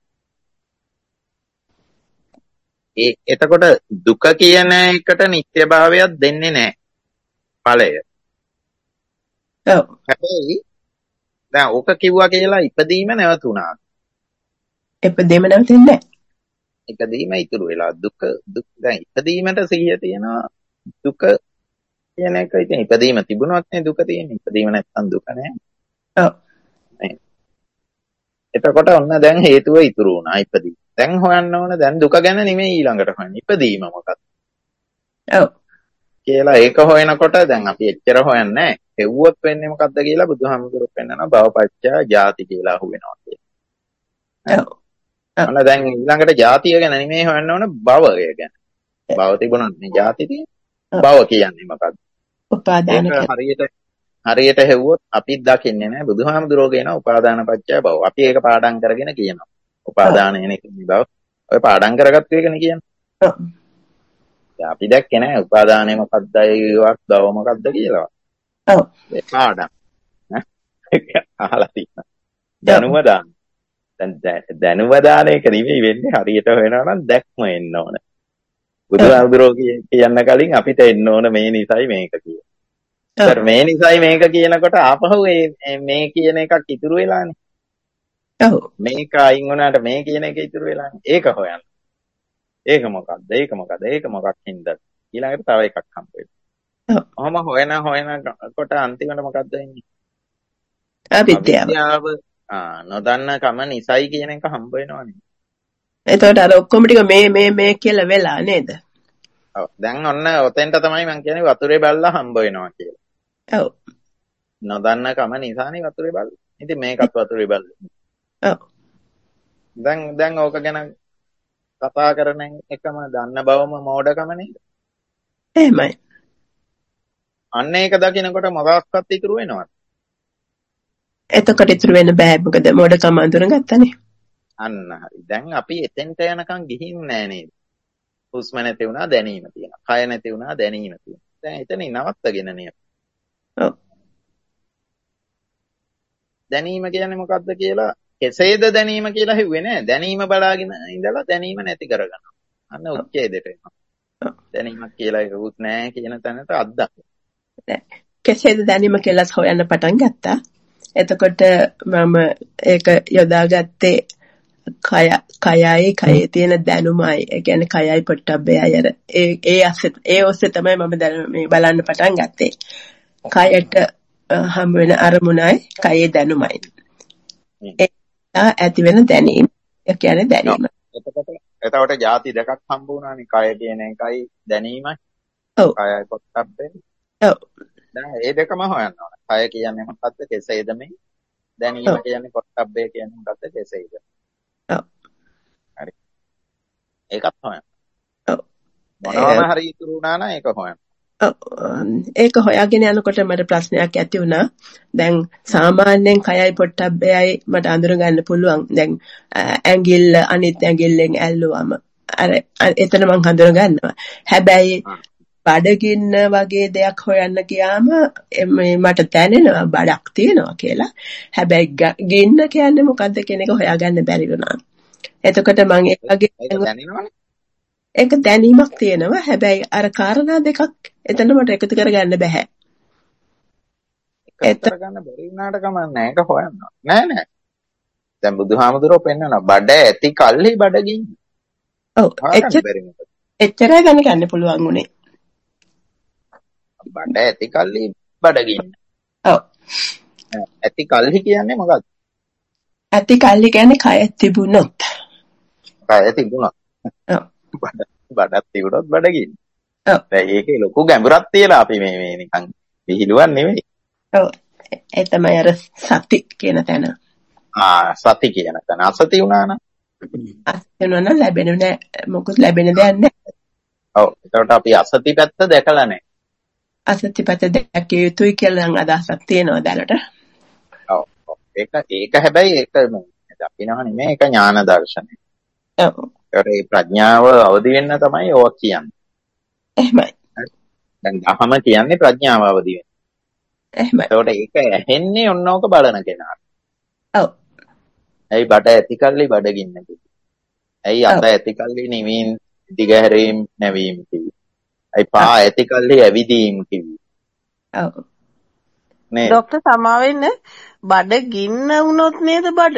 ඒ එතකොට දුක කියන එකට නිත්‍යභාවයක් දෙන්නේ නැහැ. ඵලය. ඔව්. හැබැයි දැන් ඕක කිව්වා කියලා ඉපදීම නැවතුණා. ඉපදීම නැවතෙන්නේ නැහැ. ඉපදීම ඉතුරු වෙලා දුක දුක් දැන් ඉපදීමට සිහිය තියෙනවා දුක කියන එක ඉතින් ඉපදීම තිබුණොත් නේ දුක තියෙන්නේ. ඉපදීම නැත්නම් දුක නැහැ. ඔව්. එතකොට ඔන්න දැන් හේතුව ඉතුරු වුණා ඉපදීම. දැන් හොයන්න ඕන දැන් දුක ගැන නෙමෙයි ඊළඟට හොයන්නේ. ඉපදීම මොකක්ද? ඔව්. කියලා ඒක හොයනකොට දැන් අපි එච්චර හොයන්නේ නැහැ. හෙව්වොත් වෙන්නේ මොකද්ද කියලා බුදුහාමුදුරුවෝ පෙන්නනවා භවපච්චය ජාති කියලා අහුවෙනවා කියලා. ඔව්. ඔන්න දැන් ඊළඟට ජාතිය ගැන නෙමෙයි හොයන්න ඕන භවය ගැන. භව තිබුණොත් නේ ජාති තියෙන්නේ. භව කියන්නේ මොකක්ද? උපාදාන හරියට හරියට හෙව්වොත් අපිත් දකින්නේ නැහැ බුදුහාමුදුරුවෝ කියන උපාදාන පත්‍ය භව. අපි ඒක පාඩම් කරගෙන කියනවා. උපාදානය නෙකේ බව. ඔය පාඩම් කරගත්තු එකනේ කියන්නේ. ඔව්. අපි දැක්කේ නැහැ උපාදානය මොකක්ද ඒවත් භව මොකක්ද කියලා. ඔව්. ඒ පාඩම් ඈ අහලා තියෙනවා. දැනුම දාන්න. දැන් දැනුම දාන එක නෙවෙයි වෙන්නේ හරියට හොයනවා නම් දැක්ම එන්න ඕන. බුදුහාමුදුරුවෝ කියන්න කලින් අපිට එන්න ඕන මේ නිසයි මේක කියන. ඒතර මේ නිසයි මේක කියනකොට ආපහු මේ කියන එකක් ඉතුරු වෙලානේ. ඔව්. මේක අයින් වුණාට මේ කියන එක ඉතුරු වෙලානේ. ඒක හොයන්න. ඒක මොකක්ද? ඒක මොකක්ද? ඒක මොකක් හින්දාද? ඊළඟට තව එකක් හම්බ වෙනවා. ඔව්. ඔහම හොයන හොයනකොට අන්තිමට මොකක්ද වෙන්නේ? අවිද්‍යාව. ආ නොදන්න කම නිසයි කියන එක හම්බ වෙනවනේ. එතකොට අර ඔක්කොම ටික මේ මේ මේ කියලා වෙලා නේද? ඔව්. දැන් ඔන්න ඔතෙන්ට තමයි මම කියන්නේ වතුරේ බල්ලා හම්බ වෙනවා කියලා. ඔව්. නොදන්න කම නිසානේ වතුරේ බල්ලා. ඉතින් මේකත් වතුරේ බල්ලා. ඔව්. දැන් දැන් ඕක ගැන කතා කරන එකම දන්න බවම මෝඩකම නේද? එහෙමයි. අන්න ඒක දකිනකොට මොකක්වත් ඉතුරු වෙනවද? එතකොට ඉතුරු වෙන්න බෑ මොකද මොඩකම අඳුරගත්තනේ. අන්න හරි. දැන් අපි එතෙන්ට යනකම් ගිහින් නෑ නේද? හුස්ම නැති වුණා දැනීම තියෙනවා. කය නැති වුණා දැනීම තියෙනවා. දැන් එතනින් නවත්තගෙන නේ. ඔව්. දැනීම කියන්නේ මොකක්ද කියලා කෙසේද දැනීම කියලා හෙව්වේ නෑ. දැනීම බලාගෙන ඉඳලා දැනීම නැති කරගන්නවා. අන්න උච්ඡේදයට එනවා. දැනීමක් කියලා එකකුත් නෑ කියන තැනට අද්දක්. කෙසේද දැනීම කියලා හොයන්න පටන් ගත්තා. එතකොට මම ඒක යොදාගත්තේ කය කයයි කයේ තියෙන දැනුමයි. ඒ කියන්නේ කයයි පොට්ටබ්බයයි අර ඒ ඒ අස්සේ ඒ ඔස්සේ තමයි මම දැන් මේ බලන්න පටන් ගත්තේ. කයට හම් වෙන අරමුණයි කයේ දැනුමයි. ඒ ඇති වෙන දැනීම. ඒ කියන්නේ දැනීම. එතකොට එතකොට ಜಾති දෙකක් හම්බ වුණානේ. කය කියන එකයි දැනීමයි. ඔව්. කයයි පොට්ටබ්බේ. ඔව්. දැන් මේ දෙකම හොයන්න ඕන. කය කියන්නේ මොකක්ද? කෙසේද මේ? දැනීම කියන්නේ පොට්ටබ්බේ කියන්නේ මොකක්ද? කෙසේද? ඔව්. ඒකත් හොයන්න. ඔව්. මොනවාම හරි ඉතුරු වුණා නම් ඒක හොයන්න. ඒක හොයාගෙන යනකොට මට ප්‍රශ්නයක් ඇති වුණා. දැන් සාමාන්‍යයෙන් කයයි පොට්ටබ්බයයි මට අඳුර ගන්න පුළුවන්. දැන් ඇඟිල්ල අනිත් ඇඟිල්ලෙන් ඇල්ලුවම අර එතන මං හඳුන ගන්නවා. හැබැයි බඩගින්න වගේ දෙයක් හොයන්න ගියාම මට දැනෙනවා බඩක් තියෙනවා කියලා. හැබැයි ගින්න කියන්නේ මොකද්ද කියන එක හොයාගන්න බැරි වුණා. එතකොට මං ඒ වගේ දැනෙනවනේ. ඒක දැනීමක් තියෙනවා. හැබැයි අර කාරණා දෙකක් එතන මට එකතු කරගන්න බෑ. එකතු කරගන්න බැරි වුණාට කමක් නැහැ. ඒක හොයන්න. නෑ නෑ. දැන් බුදුහාමුදුරුවෝ පෙන්නනවා බඩ ඇති කල්හි බඩගින්න. ඔව්. එච්චරයි ගන්න ගන්න පුළුවන් උනේ. බඩ ඇති කල්හි බඩගින්න. ඔව්. ඇති කල්හි කියන්නේ මොකක්ද? ඇති කල්හි කියන්නේ කය තිබුණොත්. කය තිබුණොත්. ඔව්. බඩ බඩක් තිබුණොත් බඩගින්න. ඔව්. දැන් ඒකේ ලොකු ගැඹුරක් තියලා අපි මේ මේ නිකන් විහිළුවක් නෙවෙයි. ඔව්. ඒ තමයි අර සති කියන තැන. ආ සති කියන තැන. අසති වුණා නම් අසති වුණා නම් ලැබෙන්නේ නැහැ. මොකුත් ලැබෙන දෙයක් නැහැ. ඔව්. ඒකට අපි අසති පැත්ත දැකලා නැහැ. අසති පැත්ත දැකිය යුතුයි කියලා නම් අදහසක් තියෙනවා දැනට. ඔව්. ඒක ඒක හැබැයි ඒක දකින්නව නෙමෙයි ඒක ඥාන දර්ශනය. ඔව්. ඒ ප්‍රඥාව අවදි වෙන්න තමයි ඕක කියන්නේ. එහෙමයි. දැන් දහම කියන්නේ ප්‍රඥාව අවදි වෙන්න. එහෙමයි. ඒකට ඒක ඇහෙන්නේ ඔන්නෝක බලන කෙනාට. ඔව්. ඇයි බඩ ඇතිකල්ලි බඩගින්න කිව්වේ? ඇයි අත ඇතිකල්ලි නිවීම දිගහැරීම් නැවීම කිව්වේ? ඇයි පා ඇතිකල්ලි ඇවිදීම් කිව්වේ? ඔව්. නේ ડોක්ටර් සමා වෙන්න බඩගින්න වුණොත් නේද බඩ?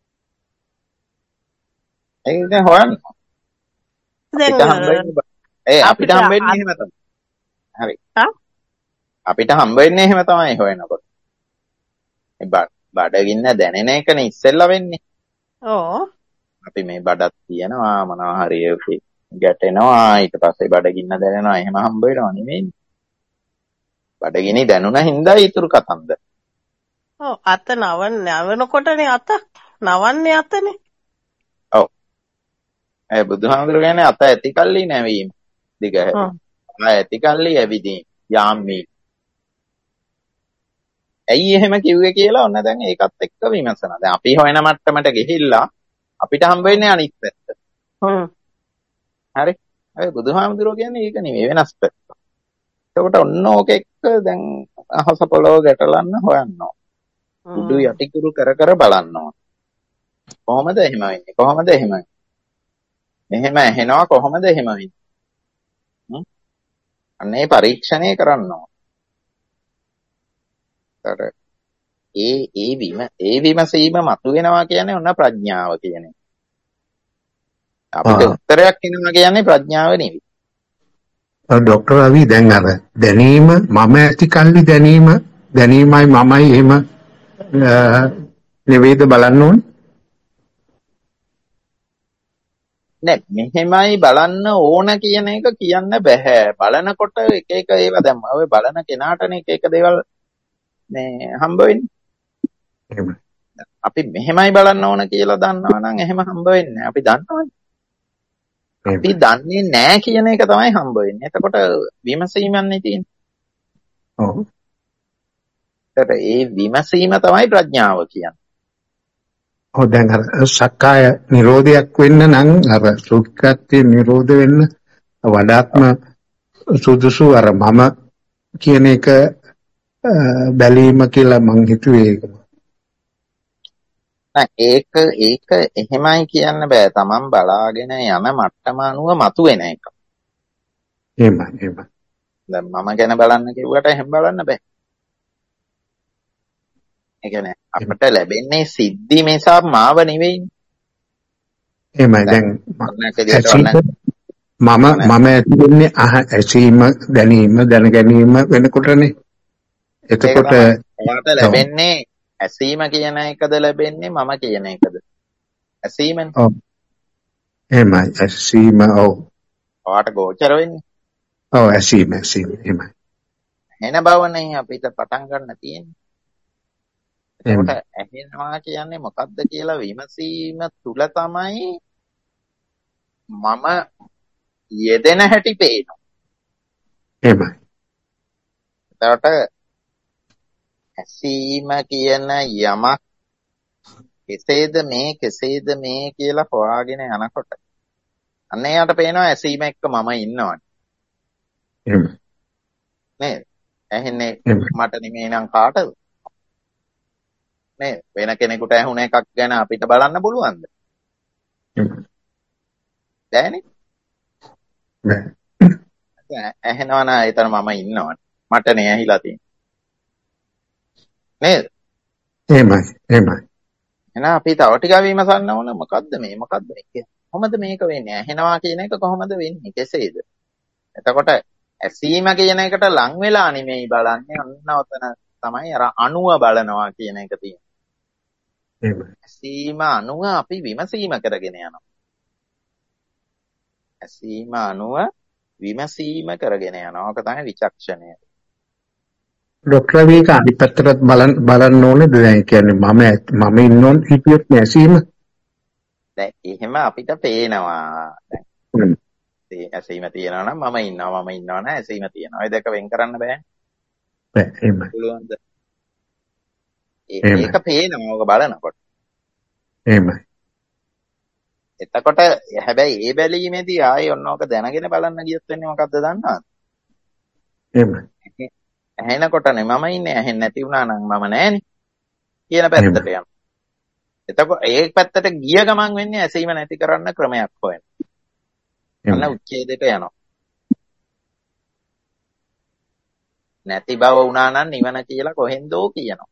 ඒක දැන් හොයන්න. අපිට හම්බෙන්නේ ඒ අපිට හම්බෙන්නේ එහෙම තමයි. හරි. හා? අපිට හම්බෙන්නේ එහෙම තමයි හොයනකොට. ඒ බඩගින්න දැනෙන එකනේ ඉස්සෙල්ලා වෙන්නේ. ඔව්. අපි මේ බඩක් තියනවා මොනවා හරි ඒකේ ගැටෙනවා ඊට පස්සේ බඩගින්න දැනෙනවා එහෙම හම්බ වෙනව නෙමෙයි. බඩගිනි දැනුණ හින්දා ඊතුරු කතන්දර. ඔව් අත නවන්නේ නවනකොටනේ අත නවන්නේ අතනේ. ඔව්. ඒ බුදුහාමුදුරුවෝ කියන්නේ අත ඇතිකල්ලි නැවීම දිගහැරීම. ආ ඇතිකල්ලි ඇවිදීම යාම්මි. ඇයි එහෙම කිව්වේ කියලා ඔන්න දැන් ඒකත් එක්ක විමසනවා. දැන් අපි හොයන මට්ටමට ගිහිල්ලා අපිට හම්බ වෙන්නේ අනිත් පැත්ත. හ්ම්. හරි. ඒ බුදුහාමුදුරුවෝ කියන්නේ ඒක නෙමෙයි වෙනස් පැත්ත. එතකොට ඔන්න ඕක එක්ක දැන් අහස පොළොව ගැටලන්න හොයනවා. උඩු යටි කුරු කර කර බලනවා. කොහොමද එහෙම වෙන්නේ? කොහොමද එහෙම වෙන්නේ? මෙහෙම ඇහෙනවා කොහොමද එහෙම වෙන්නේ? හ්ම්. අනේ පරීක්ෂණය කරනවා. ඒ ඒ විම ඒ විමසීම මතුවෙනවා කියන්නේ ඔන්න ප්‍රඥාව කියන එක. අපිට උත්තරයක් එනවා කියන්නේ ප්‍රඥාව නෙවෙයි. ડોક્ટર රවි දැන් අර දැනීම මම ඇති කල්ලි දැනීම දැනීමයි මමයි එහෙම නෙවෙයිද බලන්න ඕනේ. නෑ මෙහෙමයි බලන්න ඕන කියන එක කියන්න බෑ. බලනකොට එක එක ඒවා දැන් ඔය බලන කෙනාටනේ එක එක දේවල් මේ හම්බ වෙන්නේ. අපි මෙහෙමයි බලන්න ඕන කියලා දන්නවා නම් එහෙම හම්බ වෙන්නේ නැහැ. අපි දන්නවනේ. අපි දන්නේ නැහැ කියන එක තමයි හම්බ වෙන්නේ. එතකොට විමසීමන්නේ තියෙන්නේ. ඔව්. ඒ විමසීම තමයි ප්‍රඥාව කියන්නේ. ඔව් දැන් අර සක්කාය නිරෝධයක් වෙන්න නම් අර සුඛත්‍ය නිරෝධ වෙන්න වඩාත්ම සුදුසු අර මම කියන එක බැලීම කියලා මං හිතුවේ ඒක. නෑ ඒක ඒක එහෙමයි කියන්න බෑ. Taman බලාගෙන යන මට්ටම අනුව මතුවෙන එක. එහෙමයි එහෙමයි. දැන් මම ගැන බලන්න කිව්වට එහෙම බලන්න බෑ. ඒ කියන්නේ අපිට ලැබෙන්නේ සිද්ධි නිසා මාව නෙවෙයිනේ. එහෙමයි දැන් මම මම ඇති වෙන්නේ ඇසීම දැනීම දැන ගැනීම වෙනකොටනේ. එතකොට ඔයාලට ලැබෙන්නේ ඇසීම කියන එකද ලැබෙන්නේ මම කියන එකද? ඇසීමනේ. ඔව්. එහෙමයි ඇසීම ඔව්. ඔයාට ගෝචර වෙන්නේ. ඔව් ඇසීම ඇසීම එහෙමයි. එන බවනේ අපිට පටන් ගන්න තියෙන්නේ. එතකොට ඇහෙනවා කියන්නේ මොකක්ද කියලා විමසීම තුල තමයි මම යෙදෙන හැටි පේනවා. එහෙමයි. එතකොට ඇසීම කියන යමක් කෙසේද මේ කෙසේද මේ කියලා හොයාගෙන යනකොට අන්න එයාට පේනවා ඇසීම එක්ක මම ඉන්නවනේ. එහෙමයි. නේද? ඇහෙන්නේ එහෙමයි. මට නෙමෙයි නම් කාටද? නේද? වෙන කෙනෙකුට ඇහුණ එකක් ගැන අපිට බලන්න පුළුවන්ද? එහෙමයි. බෑනේ. බෑ. ඇහෙනවා නම් ඒතර මම ඉන්නවනේ. මට නේ ඇහිලා තියෙන්නේ. නේද? එහෙමයි. එහෙමයි. එහෙනම් අපි තව ටිකක් විමසන්න ඕන මොකද්ද මේ මොකද්ද මේ කියන්නේ? කොහොමද මේක වෙන්නේ? ඇහෙනවා කියන එක කොහොමද වෙන්නේ? කෙසේද? එතකොට ඇසීම කියන එකට ලං වෙලා නෙමෙයි බලන්නේ. අන්න ඔතන තමයි අර අණුව බලනවා කියන එක තියෙන්නේ. එහෙමයි. ඇසීම අණුව අපි විමසීම කරගෙන යනවා. ඇසීම අණුව විමසීම කරගෙන යනවා. ඔක තමයි විචක්ෂණය. ડોક્ટર රවි එක අනිත් පැත්තට බලන්න බලන්න ඕනේද? දැන් කියන්නේ මම මම ඉන්න ඕන හිතියොත් නැසීම. දැන් එහෙම අපිට පේනවා. දැන් හ්ම්. ඒ ඇසීම තියෙනවා නම් මම ඉන්නවා මම ඉන්නවා නම් ඇසීම තියෙනවා. ඒ දෙක වෙන් කරන්න බෑ. බෑ. එහෙමයි. පුළුවන්ද? ඒ- එහෙමයි. ඒක පේනවා ඔක බලනකොට. එහෙමයි. එතකොට හැබැයි ඒ බැලීමේදී ආයේ ඔන්න ඔක දැනගෙන බලන්න ගියොත් වෙන්නේ මොකද්ද දන්නවද? එහෙමයි. ඇහෙනකොටනේ මම ඉන්නේ. ඇහෙන්නේ නැති වුණා නම් මම නෑනේ කියන පැත්තට එහෙමයි. යනවා. එතකොට ඒ පැත්තට ගිය ගමන් වෙන්නේ ඇසීම නැති කරන්න ක්‍රමයක් හොයන. අන්න එහෙමයි. උච්ඡේදයට යනවා. නැති බව වුණා නම් නිවන කියලා කොහෙන්දෝ කියනවා.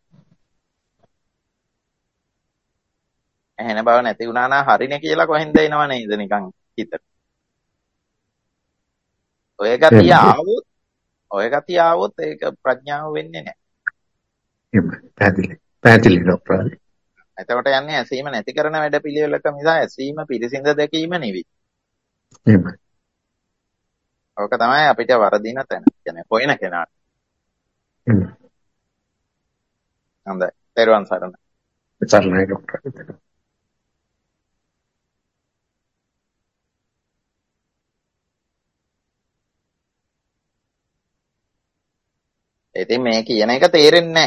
ඇහෙන බව නැති වුණා නම් හරිනේ කියලා කොහෙන්ද එනව නේද නිකන් හිතට. ඔය ගතිය එහෙමයි. ආවොත් ඔය ගතිය ආවොත් ඒක ප්‍රඥාව වෙන්නේ නැහැ. එහෙමයි. පැහැදිලි. පැහැදිලි ડોક્ટર රවි. එතකොට යන්නේ ඇසීම නැති කරන වැඩපිළිවෙලක මිස ඇසීම පිරිසිඳ දැකීම නෙවෙයි. එහෙමයි. ඕක තමයි අපිට වරදින තැන. කියන්නේ හොයන කෙනාට. එහෙමයි. හොඳයි. තෙරුවන් සරණයි. සරණයි ડોક્ટર රවි. ඉතින් මේ කියන එක තේරෙන්නේ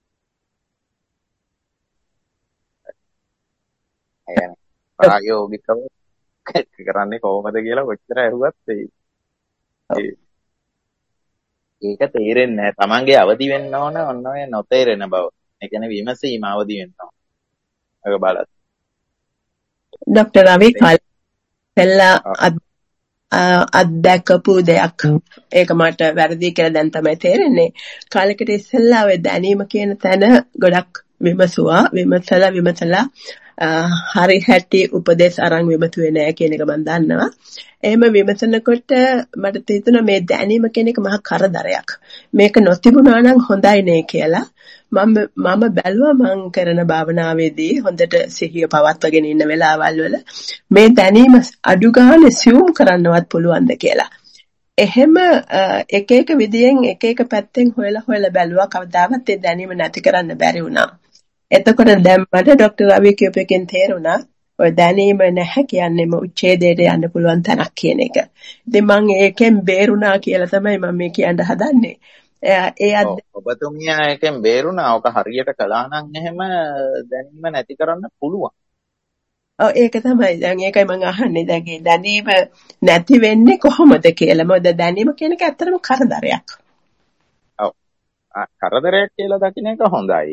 නැහැ. يعني ප්‍රායෝගිකව කරන්නේ කොහොමද කියලා කොච්චර ඇහුවත් ඒ- ඒ- ඒක තේරෙන්නේ නැහැ. Tamange අවදි වෙන්න ඕන ඔන්න ඔය නොතේරෙන බව. ඒ කියන්නේ විමසීම අවදි වෙන්න ඕන. ඔය බලන්න. ડોક્ટર රවි කාලේ පෙළලා ආ. අත්දැකපු දෙයක් ඒක මට වැරදි කියලා දැන් තමයි තේරෙන්නේ. කාලෙකට ඉස්සෙල්ලා ඔය දැනීම කියන තැන ගොඩක් විමසුවා. විමසලා විමසලා අ, හරි හැටි උපදේශ අරන් විමතුවේ නෑ කියන එක මම දන්නවා. එහෙම විමසනකොට මට තේරුණා මේ දැනීම කියන එක මහා කරදරයක්. මේක නොතිබුණා නම් හොඳයි නේ කියලා. මම මම බැලුවා මං කරන භාවනාවේදී හොඳට සිහිය පවත්වාගෙන ඉන්න වෙලාවල් වල මේ දැනීම අඩු ගන්න සියුම් කරන්නවත් පුළුවන්ද කියලා. එහෙම අ, එක එක විදියෙන් එක එක පැත්තෙන් හොයලා හොයලා බැලුවා කවදාවත් ඒ දැනීම නැති කරන්න බැරි වුණා. එතකොට දැන් මට ડોક્ટર රවි කියපු එකෙන් තේරුණා ඔය දැනීම නැහැ කියන්නේම උච්ඡේදයට යන්න පුළුවන් තැනක් කියන එක. ඉතින් මම ඒකෙන් බේරුණා කියලා තමයි මම මේ කියන්න හදන්නේ. එයා- ඒ අත් ඔව් ඔබතුමිය එකෙන් බේරුණා. ඔක හරියට කළා නම් එහෙම දැනීම නැති කරන්න පුළුවන්. ඔව් ඒක තමයි. දැන් ඒකයි මම අහන්නේ. දැන් ඒ දැනීම නැති වෙන්නේ කොහොමද කියලා. මොකද දැනීම කියන එක ඇත්තටම කරදරයක්. ඔව්. ආ, කරදරයක් කියලා දකින්න එක හොඳයි.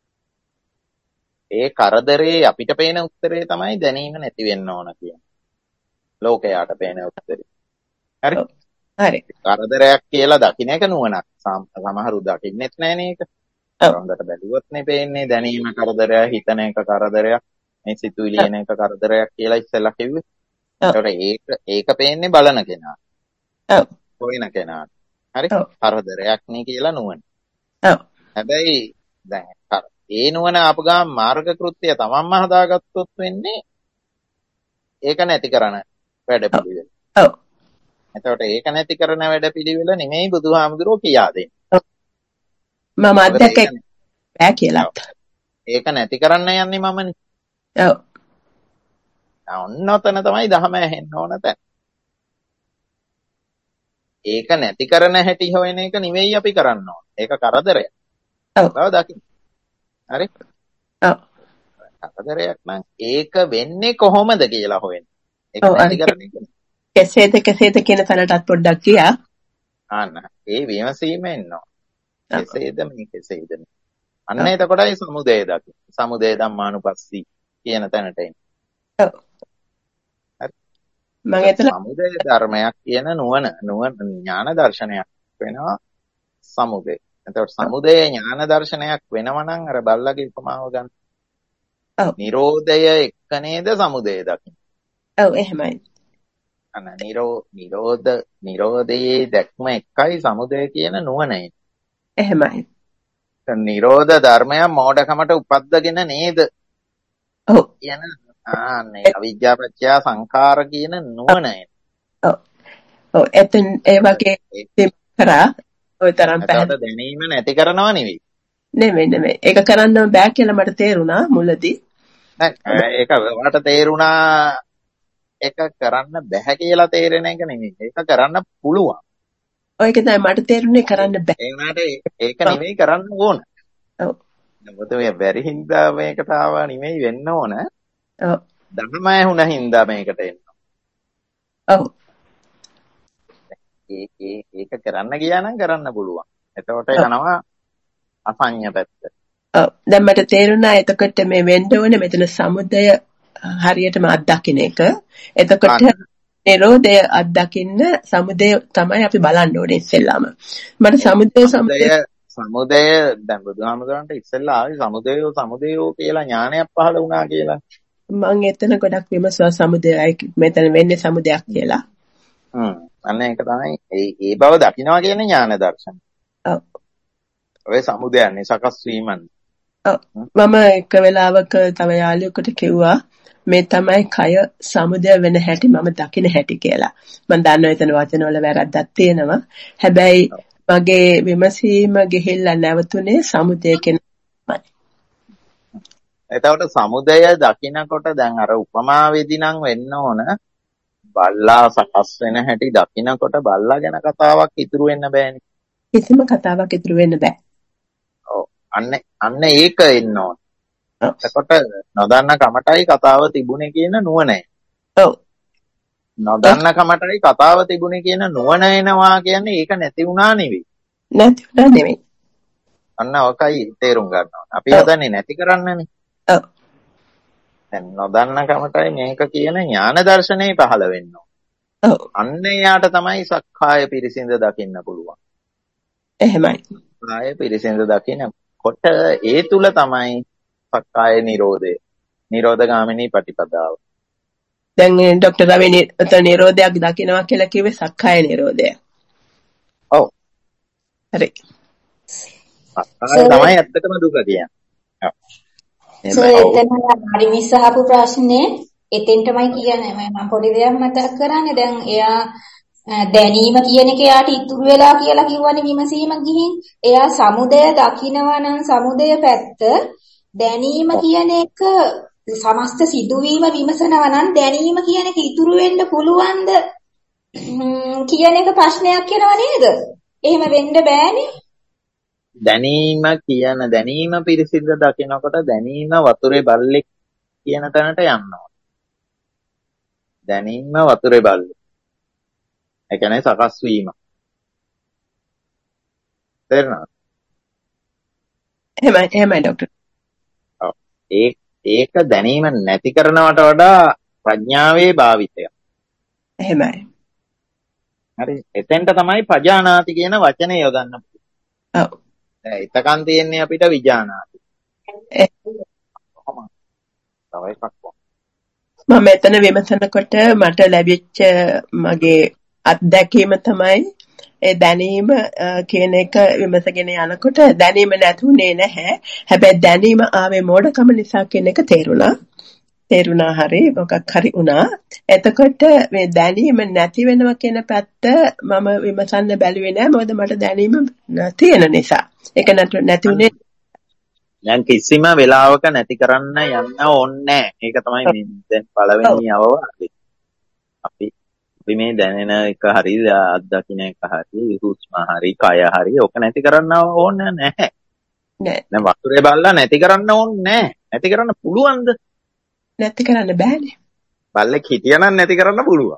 ඒ කරදරේ අපිට පේන උත්තරේ තමයි දැනීම නැති වෙන්න ඕන කියන්නේ. ලෝකයාට පේන උත්තරේ. හරි? ඔව්. හරි. කරදරයක් කියලා දකින්න එක නුවණක්. සම- සමහරු දකින්නෙත් නැහැ නේ ඒක. ඔව්. හොඳට බැලුවොත් නේ පේන්නේ දැනීම කරදරයක්, හිතන එක කරදරයක්, මේ සිතුවිලි එන එක කරදරයක් කියලා ඉස්සෙල්ලා කිව්වේ. ඔව්. ඒකට ඒක ඒක පේන්නේ බලන කෙනා, ඔව්. හොයන කෙනාට. හරි? ඔව්. කරදරයක් නේ කියලා නුවණ. ඔව්. හැබැයි දැන් කර- ඒ නුවණ ආපු ගමන් මාර්ග කෘත්‍ය තමන්ම හදාගත්තොත් වෙන්නේ ඒක නැති කරන වැඩපිළිවෙල. ඔව්. එතකොට ඒක නැති කරන වැඩපිළිවෙල නෙමෙයි බුදුහාමුදුරුවෝ කියා දෙන්නේ. ඔව්. මම මොකද අත්දැක ඒක බෑ කියලා. ඒක නැති කරන්න යන්නේ මමනේ. ඔව්. ඔන්න ඔතන තමයි දහම ඇහෙන්න ඕන තැන. ඒක නැති කරන හැටි හොයන එක නෙවෙයි අපි කරන්න ඕන. ඒක කරදරයක්. ඔව්. බව දකින්න. හරි? ඔව්. කරදරයක් නම් ඒක වෙන්නේ කොහොමද කියලා හොයන්න. ඒක ඔව්, නැති අර කරන එක. කෙසේද කෙසේද කියන තැනටත් පොඩ්ඩක් ගියා. ආන්න ඒ විමසීම එනවා. ඔව්. කෙසේද මේ කෙසේද මේ. අන්න එතකොටයි සමුදය දකින්න. සමුදය ධම්මානුපස්සී කියන තැනට එන්නේ. ඔව්. මම එතන සමුදය ධර්මයක් කියන නුවණ නුවණ ඥාන දර්ශනයක් වෙනවා සමුදය. එතකොට සමුදය ඥාන දර්ශනයක් වෙනවා නම් අර බල්ලගේ උපමාව ගන්න. ඔව්. නිරෝධය එක්ක නේද සමුදය දකින්න. ඔව් එහෙමයි. අන්න නිරෝ නිරෝධ නිරෝධයේ දැක්ම එකයි සමුදය කියන නුවණ. එහෙමයි. නිරෝධ ධර්මය මෝඩකමට උපද්දගෙන නේද? ඔව්. කියන ආන්නේ අවිජ්ජා පත්‍ය සංඛාර කියන නුවණ. ඔව්. ඔව් එතෙන් ඒ වගේ කරා ඔය තරම් පැහැදිලි. ඒකට දැනීම නැති කරනවා නෙවෙයි. නෙමෙයි නෙමෙයි. ඒක කරන්න බෑ කියලා මට තේරුණා මුලදී. නෑ ඒක ඔයාලට තේරුණා ඒක කරන්න බෑ කියලා තේරෙන එක නෙමෙයි. ඒක කරන්න පුළුවන්. ඔය එක තමයි මට තේරුනේ කරන්න බෑ. ඒ වුණාට ඒක නෙමෙයි කරන්න ඕන. ඔව්. මොකද මේ බැරි හින්දා මේකට ආවා නෙමෙයි වෙන්න ඕන. ඔව්. ධර්ම ඇහුණ හින්දා මේකට එන්න. ඔව්. ඒ ඒ ඒක කරන්න ගියා නම් කරන්න පුළුවන්. එතකොට යනවා අසඤ්ඤ පැත්ත. ඔව්. දැන් මට තේරුණා එතකොට මේ වෙන්න ඕනේ මෙතන සමුදය හරියටම අත්දකින්න එක. එතකොට නිරෝධය අත්දකින්න සමුදය තමයි අපි බලන්න ඕනේ ඉස්සෙල්ලාම. මට සමුදය සමුදය සමුදය දැන් බුදුහාමුදුරන්ට ඉස්සෙල්ලා ආවේ සමුදයෝ සමුදයෝ කියලා ඥානයක් පහළ වුණා කියලා. මම එතන ගොඩක් විමසුවා සමුදයයි මෙතන වෙන්නේ සමුදයක් කියලා. හ්ම්. අන්න ඒක තමයි ඒ ඒ බව දකින්නවා කියන්නේ ඥාන දර්ශන. ඔව්. ඔය සමුදයන්නේ සකස් වීමන්නේ. ඔව්. මම එක වෙලාවක තව යාළුවෙකුට කිව්වා මේ තමයි කය සමුදය වෙන හැටි මම දකින හැටි කියලා. මම දන්නවා එතන වචන වල වැරද්දක් තියෙනවා. හැබැයි මගේ විමසීම ගිහිල්ලා නැවතුනේ සමුදය කෙනමයි. එතකොට සමුදය දකිනකොට දැන් අර උපමාවේදී නම් වෙන්න ඕන බල්ලා සකස් වෙන හැටි දකිනකොට බල්ලා ගැන කතාවක් ඉතුරු වෙන්න බෑනේ. කිසිම කතාවක් ඉතුරු වෙන්න බෑ. ඔව්. අන්න අන්න ඒක එන්න ඕන. එතකොට නොදන්න කමටයි කතාව තිබුණේ කියන නුවණයි. ඔව්. නොදන්න කමටයි කතාව තිබුණේ කියන නුවණ එනවා කියන්නේ ඒක නැති වුණා නෙවෙයි. නැති වුණා නෙවෙයි. අන්න ඔකයි තේරුම් ගන්න ඕන. අපි හදන්නේ නැති කරන්නනේ. ඔව්. දැන් නොදන්න කමටයි මේක කියන ඥාන දර්ශනේ පහළ වෙන්න ඕන. ඔව්. අන්න එයාට තමයි සක්කාය පිරිසිඳ දකින්න පුළුවන්. එහෙමයි. සක්කාය පිරිසිඳ දකින්නකොට ඒ තුල තමයි සක්කාය නිරෝධය. නිරෝධගාමිනී පටිපදාව. දැන් ડોક્ટર රවි උත නිරෝධයක් දකින්නවා කියලා කිව්වේ සක්කාය නිරෝධය. ඔව්. හරි. සක්කාය තමයි ඇත්තටම දුක කියන්නේ. ඔව්. සර් එතන හරි විසහපු ප්‍රශ්නේ එතෙන්ටමයි කියන්නේ මම පොඩි දෙයක් මතක් කරන්නේ දැන් එයා දැනීම කියන එක එයාට ඉතුරු වෙලා කියලා කිව්වනේ විමසීම ගිහින් එයා සමුදය දකින්නවා නම් සමුදය පැත්ත දැනීම කියන එක සමස්ත සිදුවීම විමසනවා නම් දැනීම කියන එක ඉතුරු වෙන්න පුළුවන්ද කියන එක ප්‍රශ්නයක් වෙනව නේද? එහෙම වෙන්න බෑනේ. දැනීම කියන දැනීම පිරිසිදු දකිනකොට දැනීම වතුරේ බල්ලෙක් කියන තැනට යනවා. දැනීම වතුරේ බල්ලෙක්. ඒ කියන්නේ සකස් වීම. තේරෙනවද? එහෙමයි එහෙමයි ડોක්ටර්. ඔව්. ඒ ඒක දැනීම නැති කරනවට වඩා ප්‍රඥාවේ භාවිතය. එහෙමයි. හරි. එතෙන්ට තමයි පජානාති කියන වචනේ යොදන්න. ඔව්. දැන් එතකන් තියෙන්නේ අපිට විජානාති. තව එකක් මම එතන විමසනකොට මට ලැබිච්ච මගේ අත්දැකීම තමයි ඒ දැනීම කියන එක විමසගෙන යනකොට දැනීම නැතුනේ නැහැ. හැබැයි දැනීම ආවේ මෝඩකම නිසා කියන එක තේරුණා. තේරුණා හරි මොකක් හරි වුණා. එතකොට මේ දැනීම නැති වෙනවා කියන පැත්ත මම විමසන්න බැලුවේ නෑ. මොකද මට දැනීම තියෙන නිසා. ඒක නැති උනේ දැන් කිසිම වෙලාවක නැති කරන්න යන්න ඕනේ නැහැ. ඒක තමයි මේ දැන් පළවෙනි අවවාදය. අපි අපි මේ දැනෙන එක හරි අත්දකින්න එක හරි හුස්ම හරි කය හරි ඔක නැති කරන්න ඕනේ නැහැ. නෑ. දැන් වතුරේ බල්ලා නැති කරන්න ඕනේ නැහැ. නැති කරන්න පුළුවන්ද? නැති කරන්න බෑනේ. බල්ලෙක් හිටියනම් නැති කරන්න පුළුවන්.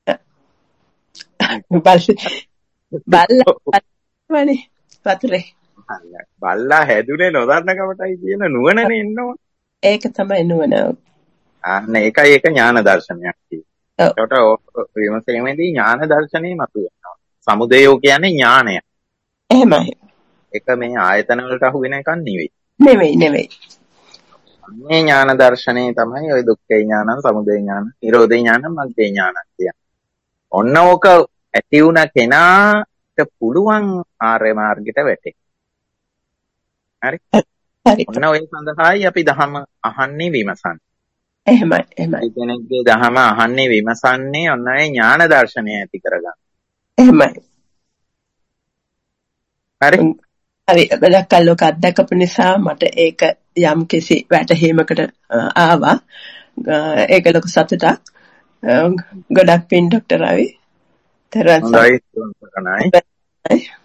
බල්ලා වනේ වතුරේ. බල්ලා හැදුනේ නොදන්න කමටයි කියන නුවණනේ ඉන්නවා. ඒක තමයි නුවණ. අන්න ඒකයි ඒක ඥාන දර්ශනයක් කියන්නේ. ඒකට විමසීමේදී ඥාන දර්ශනේ මතුවෙනවා. සමුදයෝ කියන්නේ ඥානය. එහෙමයි. ඒක මේ ආයතන වලට අහු වෙන එකක් නෙවෙයි. නෙවෙයි නෙවෙයි. මේ ඥාන දර්ශනේ තමයි ওই දුක්ඛේ ඥානං, සමුදය ඥානං, නිරෝධේ ඥානං, මග්ගේ ඥානං කියන්නේ. ඔන්න ඕක ඇති වුණ කෙනාට පුළුවන් ආර්ය මාර්ගයට වැටෙන්න. හරි? හරි. ඔන්න ඔය සඳහායි අපි ධහම අහන්නේ විමසන්නේ. එහෙමයි එහෙමයි. කෙනෙක්ගේ ධහම අහන්නේ විමසන්නේ ඔන්න ඔය ඥාන දර්ශනය ඇති කරගන්න. එහෙමයි. හරි? හරි. බඩක් ලෝක අත්දකපු නිසා මට ඒක යම් කිසි වැටහීමකට ආවා. ඒක ලොකු සතුටක්. ගොඩක් පින් ડોක්ටර් රවි. තරවත් හොඳයි.